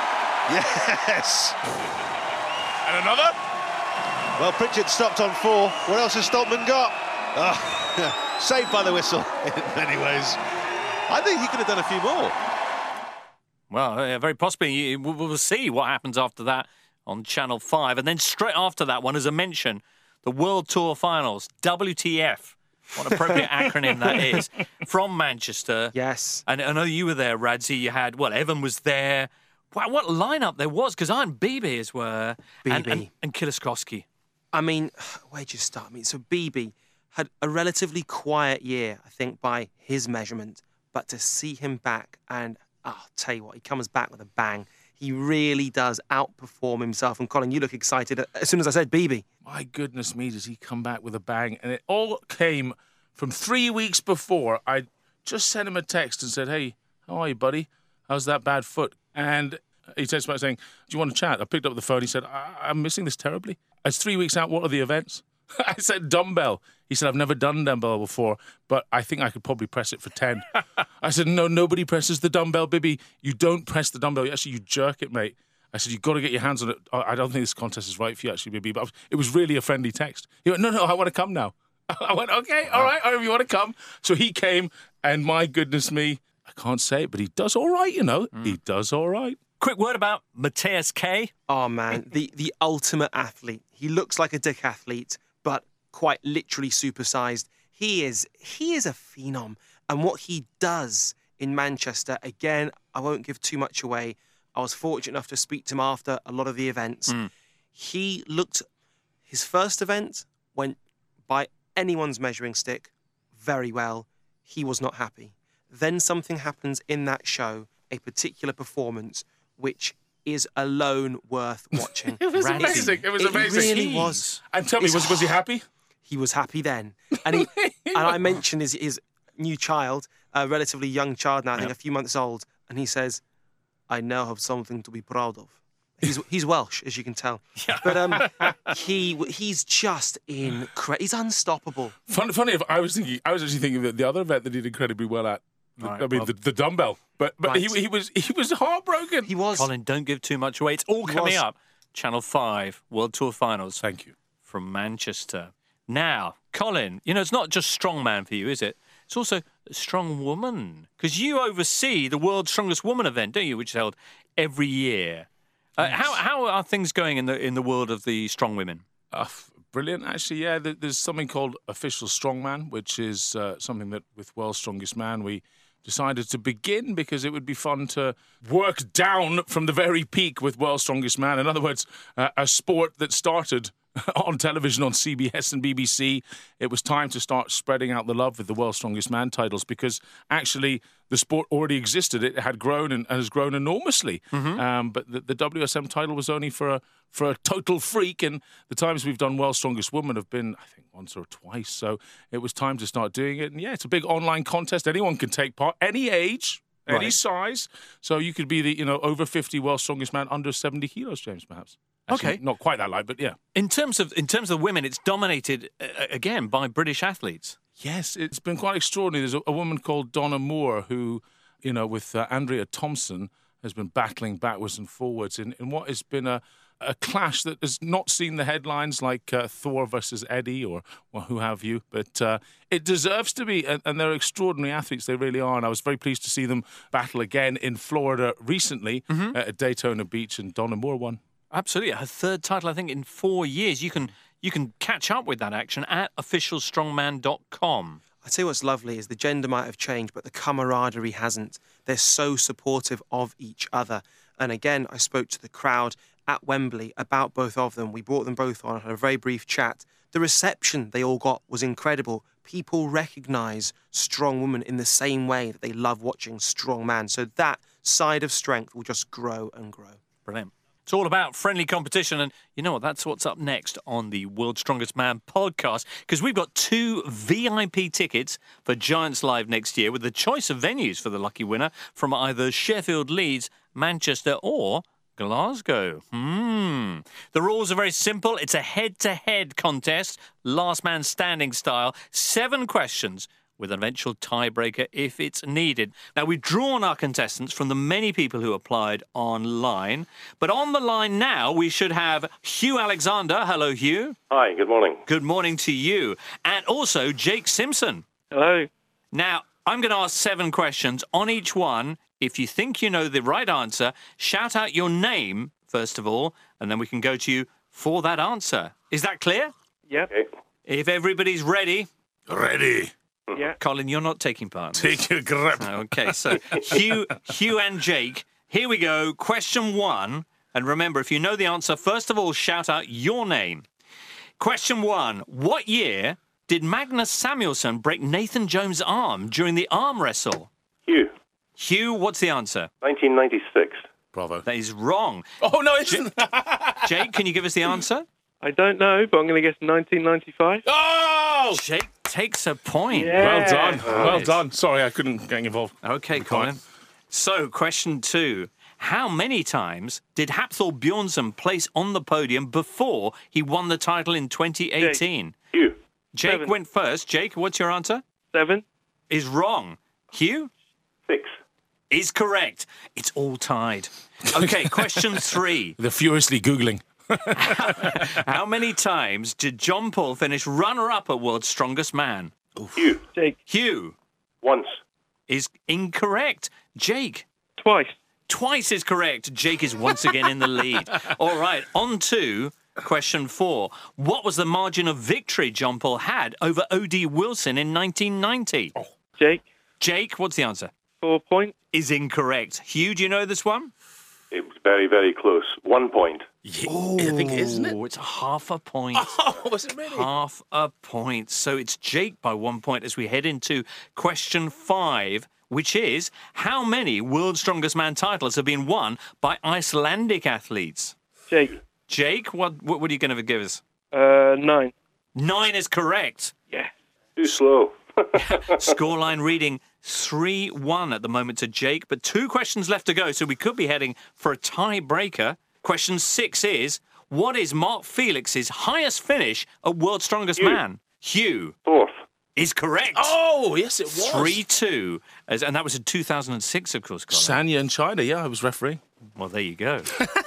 Yes. And another? Well, Pritchard stopped on four. What else has Stoltman got? Oh. Saved by the whistle in many ways. I think he could have done a few more. Well, uh, very possibly. We'll see what happens after that on Channel five. And then straight after that one, as I mentioned, the World Tour Finals, W T F. What an appropriate acronym that is. From Manchester. Yes. And I know you were there, Radzi. You had, well, Evan was there. Wow, what lineup there was, because Iron B B as were. B B. And, and, and Kieliszkowski. I mean, where'd you start? I mean, so B B had a relatively quiet year, I think, by his measurement. But to see him back and oh, I'll tell you what, he comes back with a bang. He really does outperform himself. And Colin, you look excited as soon as I said B B. My goodness me, does he come back with a bang? And it all came from three weeks before. I just sent him a text and said, hey, how are you, buddy? How's that bad foot? And he texted back saying, do you want to chat? I picked up the phone. He said, I- I'm missing this terribly. It's three weeks out. What are the events? I said, dumbbell. He said, I've never done dumbbell before, but I think I could probably press it for ten. I said, no, nobody presses the dumbbell, Bibby. You don't press the dumbbell. Actually, you jerk it, mate. I said, you've got to get your hands on it. I don't think this contest is right for you, actually, Bibby. But it was really a friendly text. He went, no, no, I want to come now. I went, okay, all right, all right, you want to come? So he came, and my goodness me, I can't say it, but he does all right, you know. Mm. He does all right. Quick word about Matthias K. Oh, man, the, the ultimate athlete. He looks like a decathlete, but quite literally supersized. He is he is a phenom. And what he does in Manchester, again, I won't give too much away. I was fortunate enough to speak to him after a lot of the events. Mm. He looked, his first event went by anyone's measuring stick very well. He was not happy. Then something happens in that show, a particular performance, which is alone worth watching. It was Randy. amazing. It was it amazing. It really Jeez. was. And tell me, was, was he happy? He was happy then. And, he, and I mentioned his, his new child, a relatively young child now, I think Yeah. a few months old, and he says, I now have something to be proud of. He's he's Welsh, as you can tell. But um, he he's just incredible. He's unstoppable. Funny, funny, if I was thinking, I was actually thinking that the other event that he did incredibly well at, the, Right, I mean, well- the, the dumbbell. But but Right. he he was he was heartbroken. He was. Colin, don't give too much away. It's all He coming was. up. Channel five, World Tour Finals. Thank you. From Manchester. Now, Colin, you know, it's not just strongman for you, is it? It's also strong woman. Because you oversee the World's Strongest Woman event, don't you, which is held every year. Uh, how how are things going in the in the world of the strong women? Uh, brilliant, actually. Yeah, there- there's something called Official Strongman, which is uh, something that with World's Strongest Man we decided to begin because it would be fun to work down from the very peak with World's Strongest Man. In other words, uh, a sport that started on television on C B S and B B C. It was time to start spreading out the love with the World's Strongest Man titles because actually the sport already existed. It had grown and, and has grown enormously. Mm-hmm. Um, but the, the W S M title was only for a for a total freak, and the times we've done World's Strongest Woman have been, I think, once or twice. So it was time to start doing it. And yeah, it's a big online contest. Anyone can take part, any age, any Right. size. So you could be the you know over fifty World's Strongest Man, under seventy kilos, James, perhaps. Actually, Okay. not quite that light, but yeah. In terms of in terms of women, it's dominated uh, again by British athletes. Yes, it's been quite extraordinary. There's a, a woman called Donna Moore who, you know, with uh, Andrea Thompson, has been battling backwards and forwards in, in what has been a, a clash that has not seen the headlines like uh, Thor versus Eddie or well, who have you. But uh, it deserves to be, and, and they're extraordinary athletes. They really are. And I was very pleased to see them battle again in Florida recently Mm-hmm. uh, at Daytona Beach, and Donna Moore won. Absolutely, her third title, I think, in four years. You can you can catch up with that action at official strongman dot com. I tell you what's lovely is the gender might have changed, but the camaraderie hasn't. They're so supportive of each other. And again, I spoke to the crowd at Wembley about both of them. We brought them both on, had a very brief chat. The reception they all got was incredible. People recognise strong women in the same way that they love watching strong man. So that side of strength will just grow and grow. Brilliant. It's all about friendly competition, and you know what? That's what's up next on the World's Strongest Man podcast, because we've got two V I P tickets for Giants Live next year with the choice of venues for the lucky winner from either Sheffield, Leeds, Manchester or Glasgow. Hmm. The rules are very simple. It's a head-to-head contest, last man standing style, seven questions with an eventual tiebreaker if it's needed. Now, we've drawn our contestants from the many people who applied online, but on the line now, we should have Hugh Alexander. Hello, Hugh. Hi, good morning. Good morning to you. And also Jake Simpson. Hello. Now, I'm going to ask seven questions. On each one, if you think you know the right answer, shout out your name, first of all, and then we can go to you for that answer. Is that clear? Yeah. Okay. If everybody's ready. Ready. Yeah. Colin, you're not taking part. Take your grip. Okay, so Hugh, Hugh and Jake, here we go. Question one. And remember, if you know the answer, first of all, shout out your name. Question one. What year did Magnus Samuelsson break Nathan Jones' arm during the arm wrestle? Hugh. Hugh, what's the answer? nineteen ninety-six. Bravo. That is wrong. Oh, no, it isn't. Jake, can you give us the answer? I don't know, but I'm going to guess nineteen ninety-five. Oh! Jake takes a point. Yeah. Well done. Right. Well done. Sorry, I couldn't get involved. Okay, Colin. So, question two. How many times did Hafthor Bjornsson place on the podium before he won the title in twenty eighteen? Hugh. Jake Seven. went first. Jake, what's your answer? Seven. Is wrong. Hugh? Six. Is correct. It's all tied. Okay, question three. They're furiously Googling. How many times did John Paul finish runner-up at World's Strongest Man? Hugh. Jake. Hugh? Once. Is incorrect. Jake? Twice. Twice is correct. Jake is once again in the lead. All right, on to question four. What was the margin of victory John Paul had over O D Wilson in nineteen ninety? Oh. Jake. Jake, what's the answer? Four points. Is incorrect. Hugh, do you know this one? It was very, very close. One point. Oh, I think it is, isn't it? It's half a point. Oh, was it really? Half a point. So it's Jake by one point as we head into question five, which is how many World's Strongest Man titles have been won by Icelandic athletes? Jake. Jake, what what, what are you going to give us? Uh, nine. Nine is correct. Yeah. Too slow. Scoreline reading three one at the moment to Jake, but two questions left to go, so we could be heading for a tiebreaker. Question six is, what is Mark Felix's highest finish at World's Strongest Hugh. Man? Hugh. Fourth. Is correct. Oh, yes, it was. three two. As- And that was in two thousand six, of course, Colin. Sanya in China, yeah, I was referee. Well, there you go.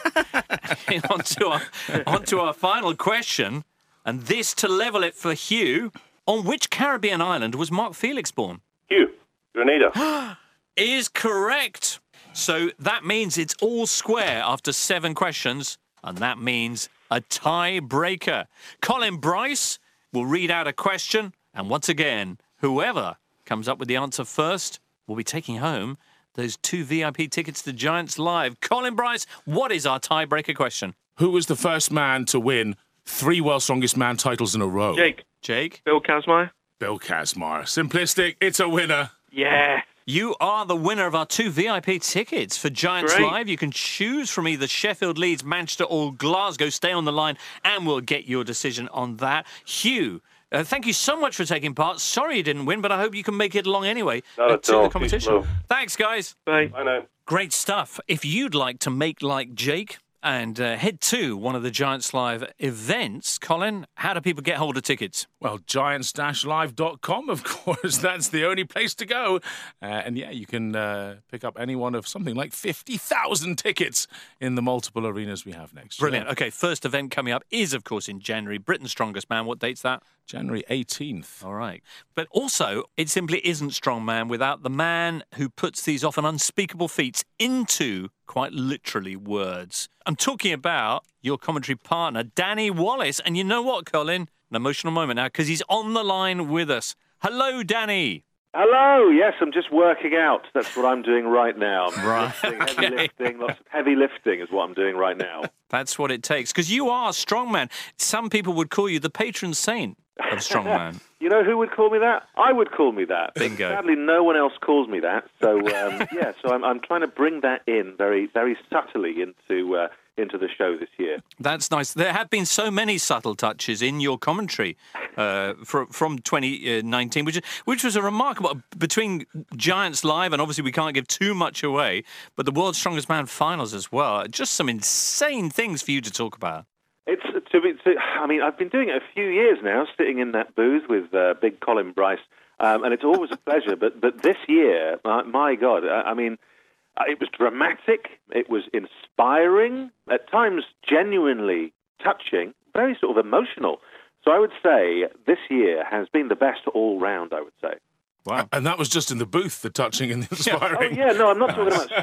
on, to our, on to our final question, and this to level it for Hugh. On which Caribbean island was Mark Felix born? Hugh. Grenada. Is correct. So that means it's all square after seven questions, and that means a tiebreaker. Colin Bryce will read out a question, and once again, whoever comes up with the answer first will be taking home those two V I P tickets to Giants Live. Colin Bryce, what is our tiebreaker question? Who was the first man to win three World's Strongest Man titles in a row? Jake. Jake? Bill Kazmaier. Bill Kazmaier. Simplistic. It's a winner. Yeah. You are the winner of our two V I P tickets for Giants Great. Live. You can choose from either Sheffield, Leeds, Manchester or Glasgow. Stay on the line and we'll get your decision on that. Hugh, uh, thank you so much for taking part. Sorry you didn't win, but I hope you can make it along anyway Not uh, at to all. the competition. Keep low. Thanks, guys. Bye. Bye now. Great stuff. If you'd like to make like Jake and uh, head to one of the Giants Live events, Colin, how do people get hold of tickets? Well, giants dash live dot com, of course. That's the only place to go. Uh, and yeah, you can uh, pick up any one of something like fifty thousand tickets in the multiple arenas we have next year. Brilliant. Okay, first event coming up is, of course, in January. Britain's Strongest Man. What date's that? January eighteenth. All right. But also, it simply isn't Strongman without the man who puts these often unspeakable feats into, quite literally, words. I'm talking about your commentary partner, Danny Wallace. And you know what, Colin? An emotional moment now, because he's on the line with us. Hello, Danny. Hello. Yes, I'm just working out. That's what I'm doing right now. I'm Right. lifting, heavy Okay. lifting, lots of heavy lifting is what I'm doing right now. That's what it takes, because you are a strongman. Some people would call you the patron saint of strongman. You know who would call me that? I would call me that. But Bingo. sadly, no one else calls me that. So um, yeah, so I'm, I'm trying to bring that in very, very subtly into uh, into the show this year. That's nice. There have been so many subtle touches in your commentary uh, from from twenty nineteen, which which was a remarkable between Giants Live, and obviously we can't give too much away, but the World's Strongest Man finals as well. Just some insane things for you to talk about. It's to be. To, I mean, I've been doing it a few years now, sitting in that booth with uh, big Colin Bryce, um, and it's always a pleasure. But but this year, my, my God, I, I mean, it was dramatic. It was inspiring. At times, genuinely touching. Very sort of emotional. So I would say this year has been the best all round. I would say. Wow. And that was just in the booth, the touching and the inspiring. Oh yeah, no, I'm not talking about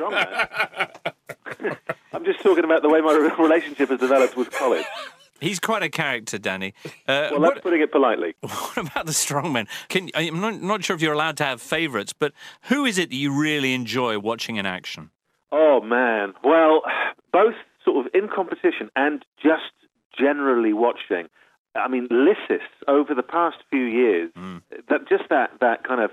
strongman. I'm just talking about the way my relationship has developed with Colin. He's quite a character, Danny. Uh, Well, what, that's putting it politely. what about the strongmen? Can, I'm not, not sure if you're allowed to have favourites, but who is it that you really enjoy watching in action? Oh man, well, both sort of in competition and just generally watching. I mean, Lissis over the past few years, Mm. that just that that kind of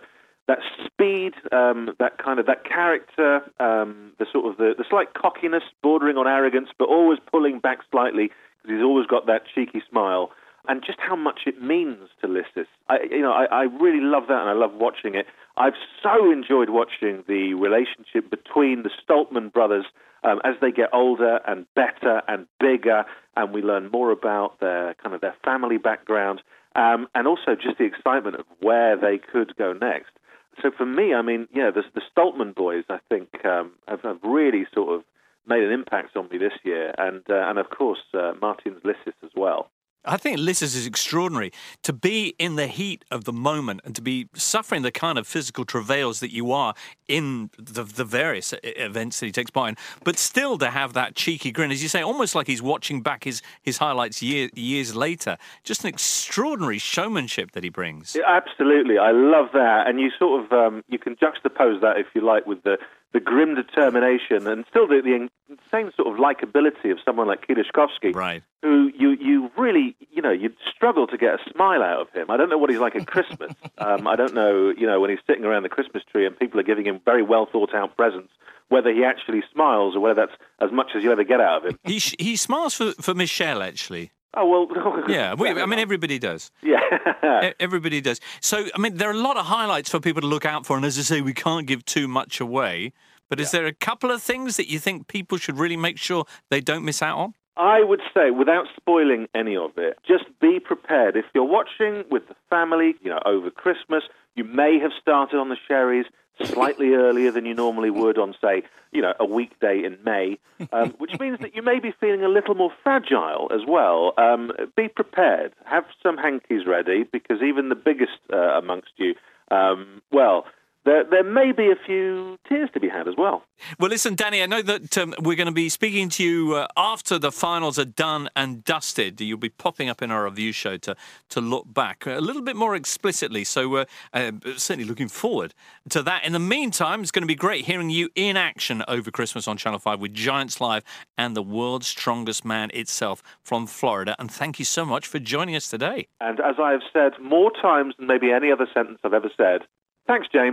that speed, um, that kind of that character, um, the sort of the, the slight cockiness bordering on arrogance, but always pulling back slightly because he's always got that cheeky smile, and just how much it means to Lissus. I, you know, I, I really love that, and I love watching it. I've so enjoyed watching the relationship between the Stoltman brothers um, as they get older and better and bigger, and we learn more about their kind of their family background, um, and also just the excitement of where they could go next. So for me, I mean, yeah, the, the Stoltman boys, I think, um, have, have really sort of made an impact on me this year, and uh, and of course uh, Martin's Lissus as well. I think Lissus is extraordinary. To be in the heat of the moment and to be suffering the kind of physical travails that you are in the, the various events that he takes part in, but still to have that cheeky grin, as you say, almost like he's watching back his, his highlights year, years later. Just an extraordinary showmanship that he brings. Yeah, absolutely. I love that. And you sort of, um, you can juxtapose that, if you like, with the the grim determination and still the, the same sort of likability of someone like Kiedaszkowski, right? Who you, you really, you know, you'd struggle to get a smile out of him. I don't know what he's like at Christmas. um, I don't know, you know, when he's sitting around the Christmas tree and people are giving him very well thought out presents, whether he actually smiles or whether that's as much as you ever get out of him. He, he smiles for, for Michelle, actually. Oh, well... yeah, we, I mean, everybody does. Yeah. Everybody does. So, I mean, there are a lot of highlights for people to look out for, and as I say, we can't give too much away, but is there a couple of things that you think people should really make sure they don't miss out on? I would say, without spoiling any of it, just be prepared. If you're watching with the family, you know, over Christmas, you may have started on the Sherries slightly earlier than you normally would on, say, you know, a weekday in May, um, which means that you may be feeling a little more fragile as well. Um, be prepared. Have some hankies ready, because even the biggest uh, amongst you, um, well... There, there may be a few tears to be had as well. Well, listen, Danny, I know that um, we're going to be speaking to you uh, after the finals are done and dusted. You'll be popping up in our review show to, to look back a little bit more explicitly. So uh, uh, certainly looking forward to that. In the meantime, it's going to be great hearing you in action over Christmas on Channel five with Giants Live and the world's strongest man itself from Florida. And thank you so much for joining us today. And as I have said more times than maybe any other sentence I've ever said, thanks, James.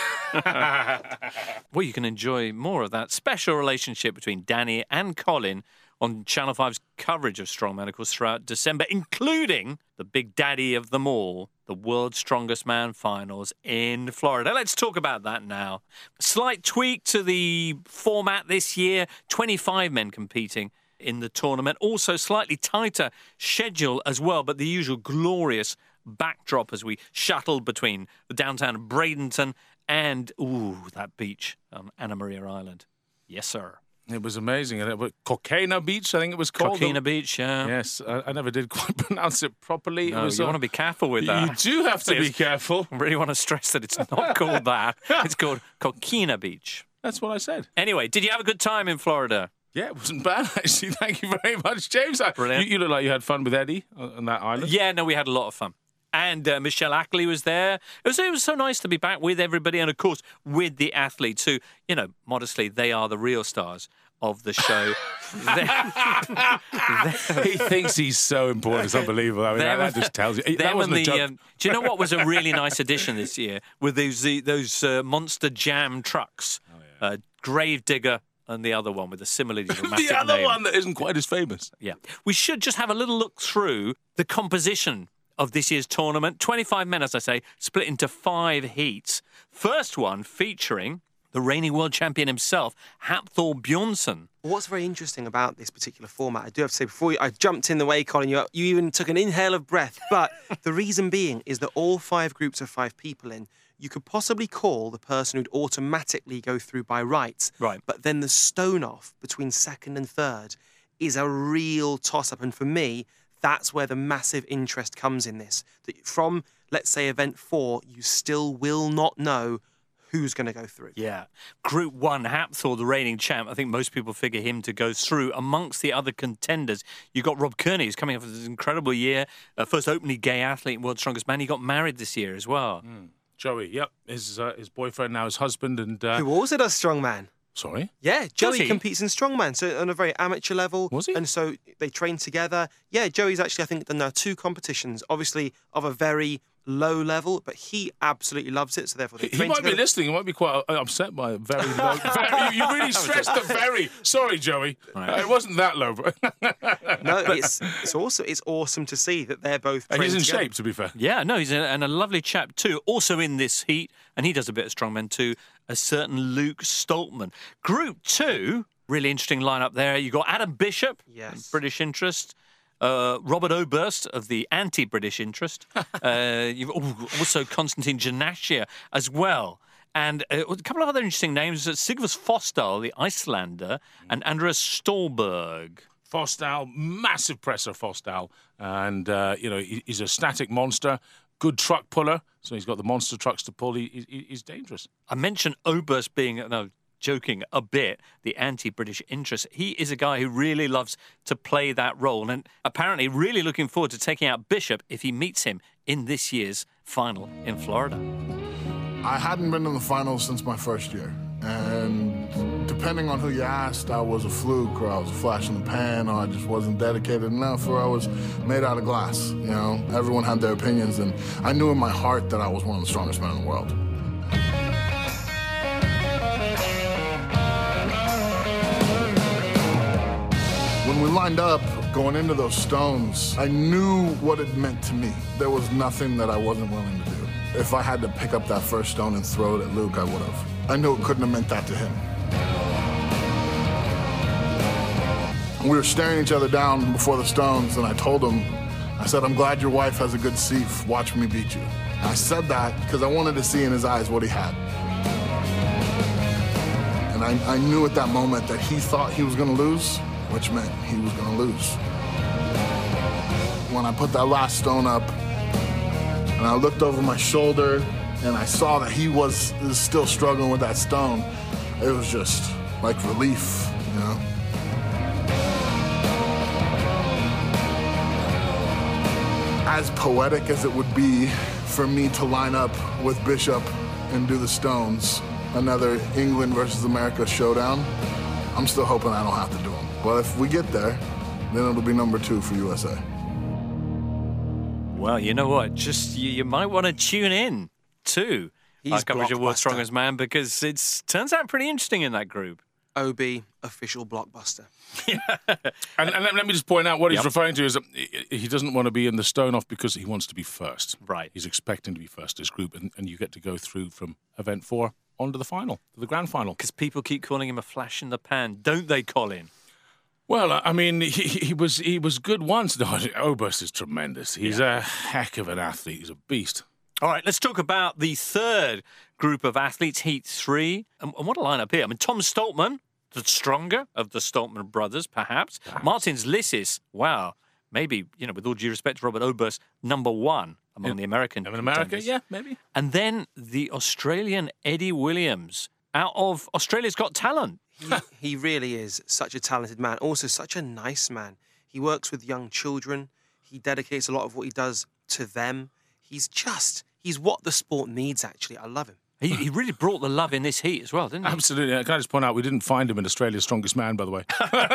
Well, you can enjoy more of that special relationship between Danny and Colin on Channel five's coverage of strongman, of course, throughout December, including the big daddy of them all, the World's Strongest Man finals in Florida. Let's talk about that now. Slight tweak to the format this year, twenty-five men competing in the tournament. Also slightly tighter schedule as well, but the usual glorious backdrop as we shuttled between the downtown of Bradenton and, ooh, that beach on Anna Maria Island. Yes, sir. It was amazing. And it was Coquina Beach, I think it was called. Coquina Beach, yeah. Yes, I, I never did quite pronounce it properly. No, it was, you uh, want to be careful with that. You do have to be careful. I really want to stress that it's not called that. It's called Coquina Beach. That's what I said. Anyway, did you have a good time in Florida? Yeah, it wasn't bad, actually. Thank you very much, James. Brilliant. You, you look like you had fun with Eddie on that island. Yeah, no, we had a lot of fun. And uh, Michelle Ackley was there. It was, it was so nice to be back with everybody and, of course, with the athletes who, you know, modestly, they are the real stars of the show. He thinks he's so important. It's unbelievable. I mean, that, that just tells you. That wasn't the, a joke. Um, do you know what was a really nice addition this year? With those, the, those uh, Monster Jam trucks. Oh, yeah. uh, Gravedigger and the other one with a similarly dramatic The other name. one that isn't quite as famous. Yeah. We should just have a little look through the composition of this year's tournament. twenty-five men, as I say, split into five heats. First one featuring the reigning world champion himself, Hafthor Bjornsson. What's very interesting about this particular format, I do have to say, before you, I jumped in the way, Colin, you, you even took an inhale of breath, but the reason being is that all five groups of five people in, you could possibly call the person who'd automatically go through by rights. Right. But then the stone-off between second and third is a real toss-up. And for me, that's where the massive interest comes in this. That from, let's say, event four, you still will not know who's going to go through. Yeah. Group one, Hafthor, the reigning champ. I think most people figure him to go through. Amongst the other contenders, you've got Rob Kearney, who's coming off this incredible year. Uh, first openly gay athlete, world's strongest man. He got married this year as well. Mm. Joey, yep. His uh, his boyfriend, now his husband. and uh... Who also does strongman. Sorry? Yeah, Joey he? competes in strongman, so on a very amateur level. Was he? And so they train together. Yeah, Joey's actually, I think, done now two competitions, obviously of a very low level, but he absolutely loves it. So therefore, they He train might together. be listening. He might be quite uh, upset by it. Very low. Very, you really stressed the very. Sorry, Joey. Uh, it wasn't that low. No, it's it's awesome. It's awesome to see that they're both. And he's in together. shape, to be fair. Yeah, no, he's a, and a lovely chap too. Also in this heat, and he does a bit of strongman too, a certain Luke Stoltman. Group two, really interesting lineup there. You got Adam Bishop, yes. British interest. Uh, Robert Oberst of the anti-British interest. uh, you've also Konstantin Janashia as well. And uh, a couple of other interesting names. Sigvus Fosdal, the Icelander, and Andreas Stolberg. Fosdal, massive presser, Fosdal. And, uh, you know, he, he's a static monster, good truck puller. So he's got the monster trucks to pull. He, he, he's dangerous. I mentioned Oberst being, no, joking a bit, the anti-British interest. He is a guy who really loves to play that role and apparently really looking forward to taking out Bishop if he meets him in this year's final in Florida. I hadn't been in the finals since my first year, and depending on who you asked, I was a fluke, or I was a flash in the pan, or I just wasn't dedicated enough, or I was made out of glass. You know, everyone had their opinions, and I knew in my heart that I was one of the strongest men in the world. When we lined up, going into those stones, I knew what it meant to me. There was nothing that I wasn't willing to do. If I had to pick up that first stone and throw it at Luke, I would have. I knew it couldn't have meant that to him. We were staring each other down before the stones, and I told him, I said, I'm glad your wife has a good seat. Watch me beat you. I said that because I wanted to see in his eyes what he had. And I, I knew at that moment that he thought he was going to lose, which meant he was going to lose. When I put that last stone up, and I looked over my shoulder, and I saw that he was, was still struggling with that stone, it was just like relief, you know? As poetic as it would be for me to line up with Bishop and do the stones, another England versus America showdown, I'm still hoping I don't have to do them. But if we get there, then it'll be number two for U S A. Well, you know what? Just you, you might want to tune in too. He's our coverage of World's blockbuster. Strongest Man because it turns out pretty interesting in that group. O B, official blockbuster. And, and let, let me just point out what he's Yep. referring to is that he- he doesn't want to be in the stone off because he wants to be first. Right. He's expecting to be first this group, and, and you get to go through from event four on to the final, to the grand final. Because people keep calling him a flash in the pan, don't they, Colin? Well, I mean, he, he was he was good once. No, Oberst is tremendous. He's a heck of an athlete. He's a beast. All right, let's talk about the third group of athletes, Heat three. And, and what a lineup here. I mean, Tom Stoltman, the stronger of the Stoltman brothers, perhaps. perhaps. Martins Lissis, wow. Maybe, you know, with all due respect to Robert Oberst, number one among In- the American In America, contenders. yeah, maybe. And then the Australian Eddie Williams, out of Australia's Got Talent. He, he really is such a talented man. Also, such a nice man. He works with young children. He dedicates a lot of what he does to them. He's just, he's what the sport needs, actually. I love him. He, he really brought the love in this heat as well, didn't he? Absolutely. Can I just point out, we didn't find him in Australia's Strongest Man, by the way.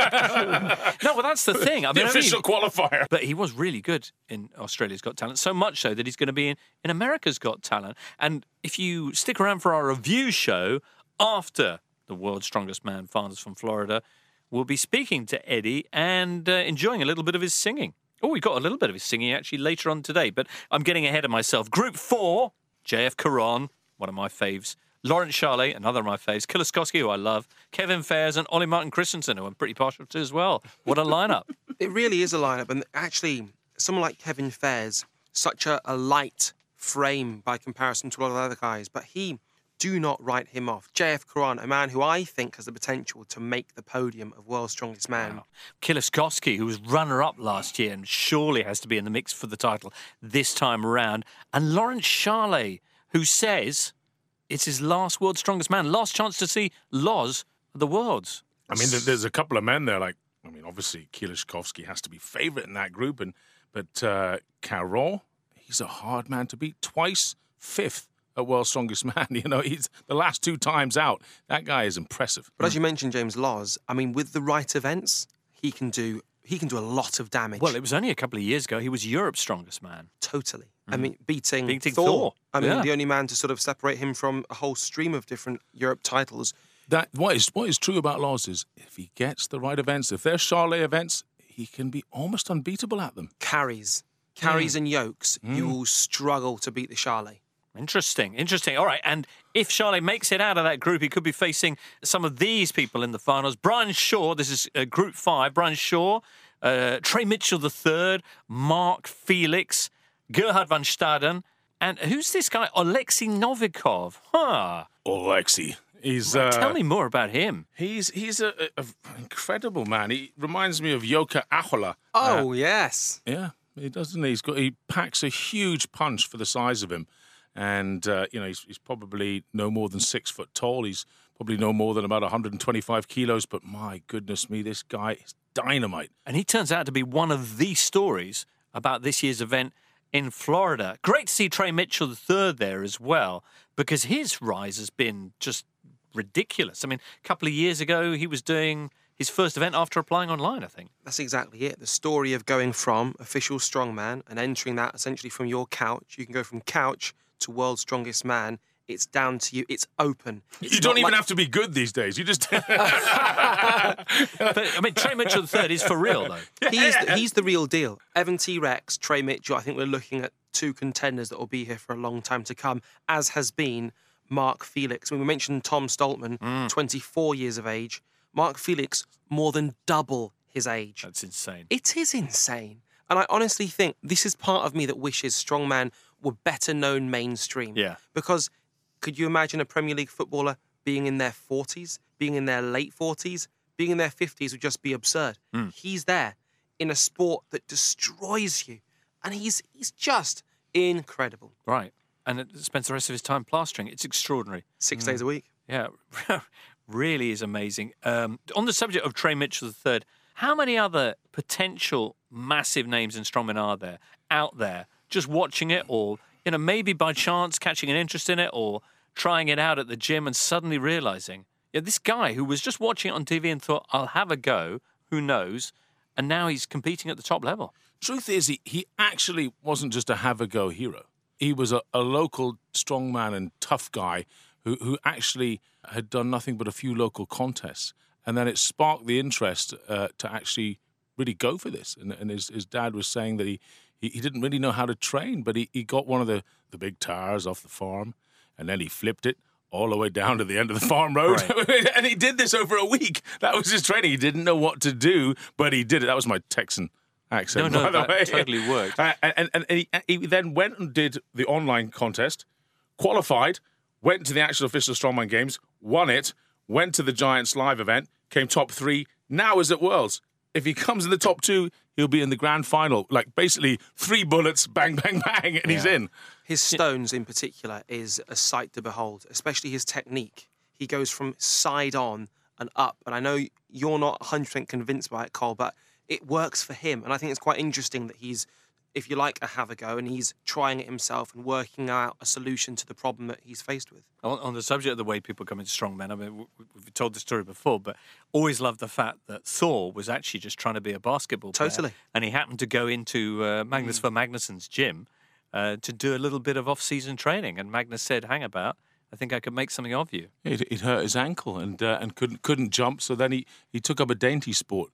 No, well, that's the thing. I The mean, I official mean, qualifier. But he was really good in Australia's Got Talent, so much so that he's going to be in, in America's Got Talent. And if you stick around for our review show after the World's Strongest Man, Fathers from Florida, we'll be speaking to Eddie and uh, enjoying a little bit of his singing. Oh, we got a little bit of his singing actually later on today, but I'm getting ahead of myself. Group four, J F Caron, one of my faves. Lawrence Charlet, another of my faves. Kiloskowski, who I love. Kevin Fairs and Ollie Martin Christensen, who I'm pretty partial to as well. What a lineup. It really is a lineup. And actually, someone like Kevin Fairs, such a, a light frame by comparison to a lot of other guys, but he, do not write him off. J F Caron, a man who I think has the potential to make the podium of World's Strongest Man. Wow. Kiloskowski, who was runner-up last year and surely has to be in the mix for the title this time around. And Lawrence Charlet, who says it's his last World's Strongest Man, last chance to see Loz at the Worlds. I mean, there- there's a couple of men there, like, I mean, obviously, Kielishkovsky has to be favourite in that group, and but uh, Caron, he's a hard man to beat. Twice fifth at World's Strongest Man. You know, he's the last two times out. That guy is impressive. But as you mentioned, James Loz, I mean, with the right events, he can do he can do a lot of damage. Well, it was only a couple of years ago he was Europe's strongest man. Totally. Mm. I mean, beating, Beating Thor. Thor. I mean, Yeah. the only man to sort of separate him from a whole stream of different Europe titles. That what is what is true about Laws is if he gets the right events, if they're Charlet events, he can be almost unbeatable at them. Carries. Carries Mm. and yokes, you will struggle to beat the Charlet. Interesting, interesting. All right, and if Charlet makes it out of that group, he could be facing some of these people in the finals. Brian Shaw, this is uh, Group five. Brian Shaw, uh, Trey Mitchell the third, Mark Felix, Gerhard van Staden, and who's this guy? Alexei Novikov. Huh. Alexei. He's Well, uh, tell me more about him. He's he's a, a, a incredible man. He reminds me of Joka Ahola. Oh, yes. Yeah, he doesn't he? He's got he packs a huge punch for the size of him, and uh, you know he's, he's probably no more than six foot tall. He's probably no more than about one hundred twenty-five kilos. But my goodness me, this guy is dynamite. And he turns out to be one of the stories about this year's event in Florida. Great to see Trey Mitchell the third there as well, because his rise has been just ridiculous. I mean, a couple of years ago, he was doing his first event after applying online, I think. That's exactly it. The story of going from official strongman and entering that essentially from your couch. You can go from couch to world's strongest man. It's down to you. It's open. It's You don't not even like- have to be good these days. You just But, I mean, Trey Mitchell the third is for real, though. He's the, he's the real deal. Evan T-Rex, Trey Mitchell, I think we're looking at two contenders that will be here for a long time to come, as has been Mark Felix. When we mentioned Tom Stoltman, Mm. twenty-four years of age. Mark Felix, more than double his age. That's insane. It is insane. And I honestly think this is part of me that wishes strongman were better known mainstream. Yeah. Because could you imagine a Premier League footballer being in their forties, being in their late forties, being in their fifties would just be absurd. Mm. He's there in a sport that destroys you. And he's he's just incredible. Right. And it spends the rest of his time plastering. It's extraordinary. Six days a week. Yeah, really is amazing. Um, on the subject of Trey Mitchell the third, how many other potential massive names in strongman are there out there just watching it, or you know maybe by chance catching an interest in it, or trying it out at the gym and suddenly realizing, yeah, this guy who was just watching it on T V and thought, I'll have a go, who knows, and now he's competing at the top level. Truth is, he, he actually wasn't just a have-a-go hero. He was a, a local strongman and tough guy who, who actually had done nothing but a few local contests. And then it sparked the interest uh, to actually really go for this. And, and his, his dad was saying that he, he, he didn't really know how to train, but he, he got one of the, the big tires off the farm, and then he flipped it all the way down to the end of the farm road. Right. And he did this over a week. That was his training. He didn't know what to do, but he did it. That was my Texan accent, No, no, by the that way. totally worked. Uh, and and, and he, he then went and did the online contest, qualified, went to the actual official Strongman Games, won it, went to the Giants live event, came top three, now is at Worlds. If he comes in the top two, he'll be in the grand final. Like, basically, three bullets, bang, bang, bang, and he's in. His stones, in particular, is a sight to behold, especially his technique. He goes from side on and up. And I know you're not one hundred percent convinced by it, Cole, but it works for him. And I think it's quite interesting that he's, if you like, a have a go, and he's trying it himself and working out a solution to the problem that he's faced with. On, on the subject of the way people come into strongmen, I mean, w- we've told the story before, but always loved the fact that Thor was actually just trying to be a basketball player. Totally. And he happened to go into uh, Magnus for Magnussen's gym uh, to do a little bit of off-season training. And Magnus said, hang about, I think I could make something of you. He'd, he'd hurt his ankle and uh, and couldn't couldn't jump, so then he, he took up a dainty sport.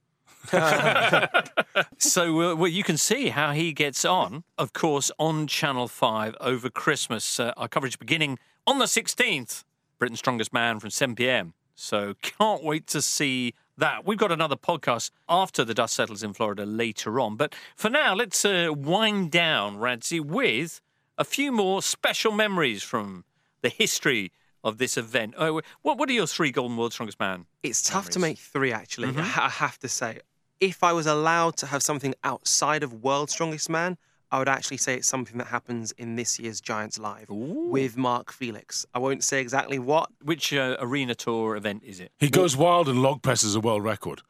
So uh, well, you can see how he gets on, of course, on Channel five over Christmas. Uh, our coverage beginning on the sixteenth. Britain's Strongest Man from seven p.m. So can't wait to see that. We've got another podcast after the dust settles in Florida later on. But for now, let's uh, wind down, Radzi, with a few more special memories from the history of this event. Oh, what, what are your three Golden World Strongest Man? It's tough to make three, actually, Mhm. I have to say. If I was allowed to have something outside of World's Strongest Man, I would actually say it's something that happens in this year's Giants Live with Mark Felix. I won't say exactly what. Which uh, arena tour event is it? He goes wild and log presses a world record.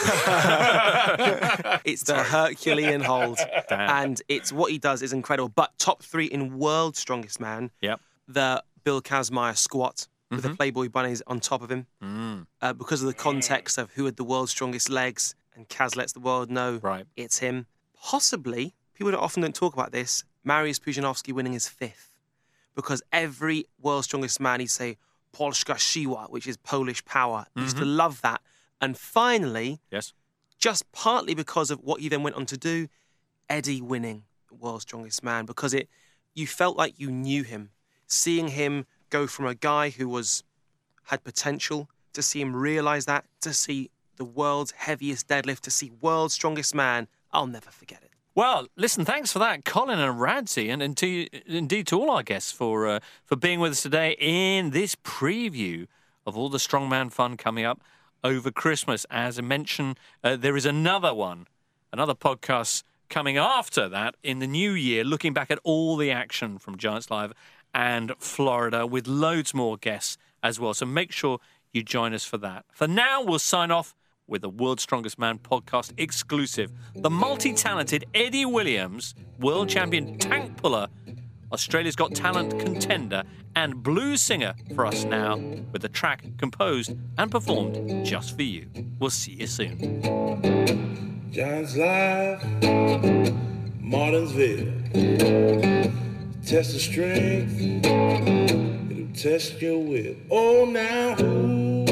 It's the Herculean hold. Damn. And it's what he does is incredible. But top three in World's Strongest Man, Yep. the Bill Kazmaier squat with Mhm. the Playboy bunnies on top of him. Mm. Uh, because of the context of who had the world's strongest legs, and Kaz lets the world know right. it's him. Possibly, people don't often don't talk about this, Mariusz Pudzianowski winning his fifth. Because every World's Strongest Man, he'd say, Polska Siła, which is Polish power. He used to Mhm. love that. And finally, yes, just partly because of what he then went on to do, Eddie winning World's Strongest Man, because it, you felt like you knew him. Seeing him go from a guy who was had potential, to see him realise that, to see the world's heaviest deadlift, to see World's Strongest Man, I'll never forget it. Well, listen, thanks for that, Colin and Radzi, and indeed, indeed to all our guests for uh, for being with us today in this preview of all the strongman fun coming up over Christmas. As I mentioned, uh, there is another one, another podcast coming after that in the new year, looking back at all the action from Giants Live and Florida with loads more guests as well. So make sure you join us for that. For now, we'll sign off with the World's Strongest Man podcast exclusive. The multi-talented Eddie Williams, world champion tank puller, Australia's Got Talent contender, and blues singer for us now with the track composed and performed just for you. We'll see you soon. Giants Live, Martinsville. Test the strength, it'll test your will. Oh, now who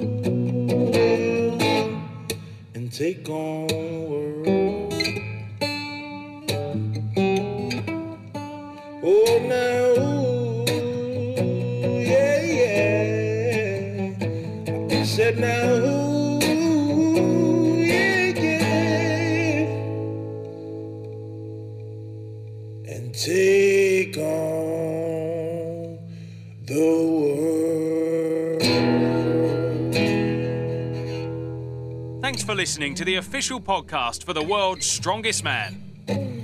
will and take on the world? Oh, now who, yeah, yeah. I said now who. Take on the world. Thanks for listening to the official podcast for the World's Strongest Man.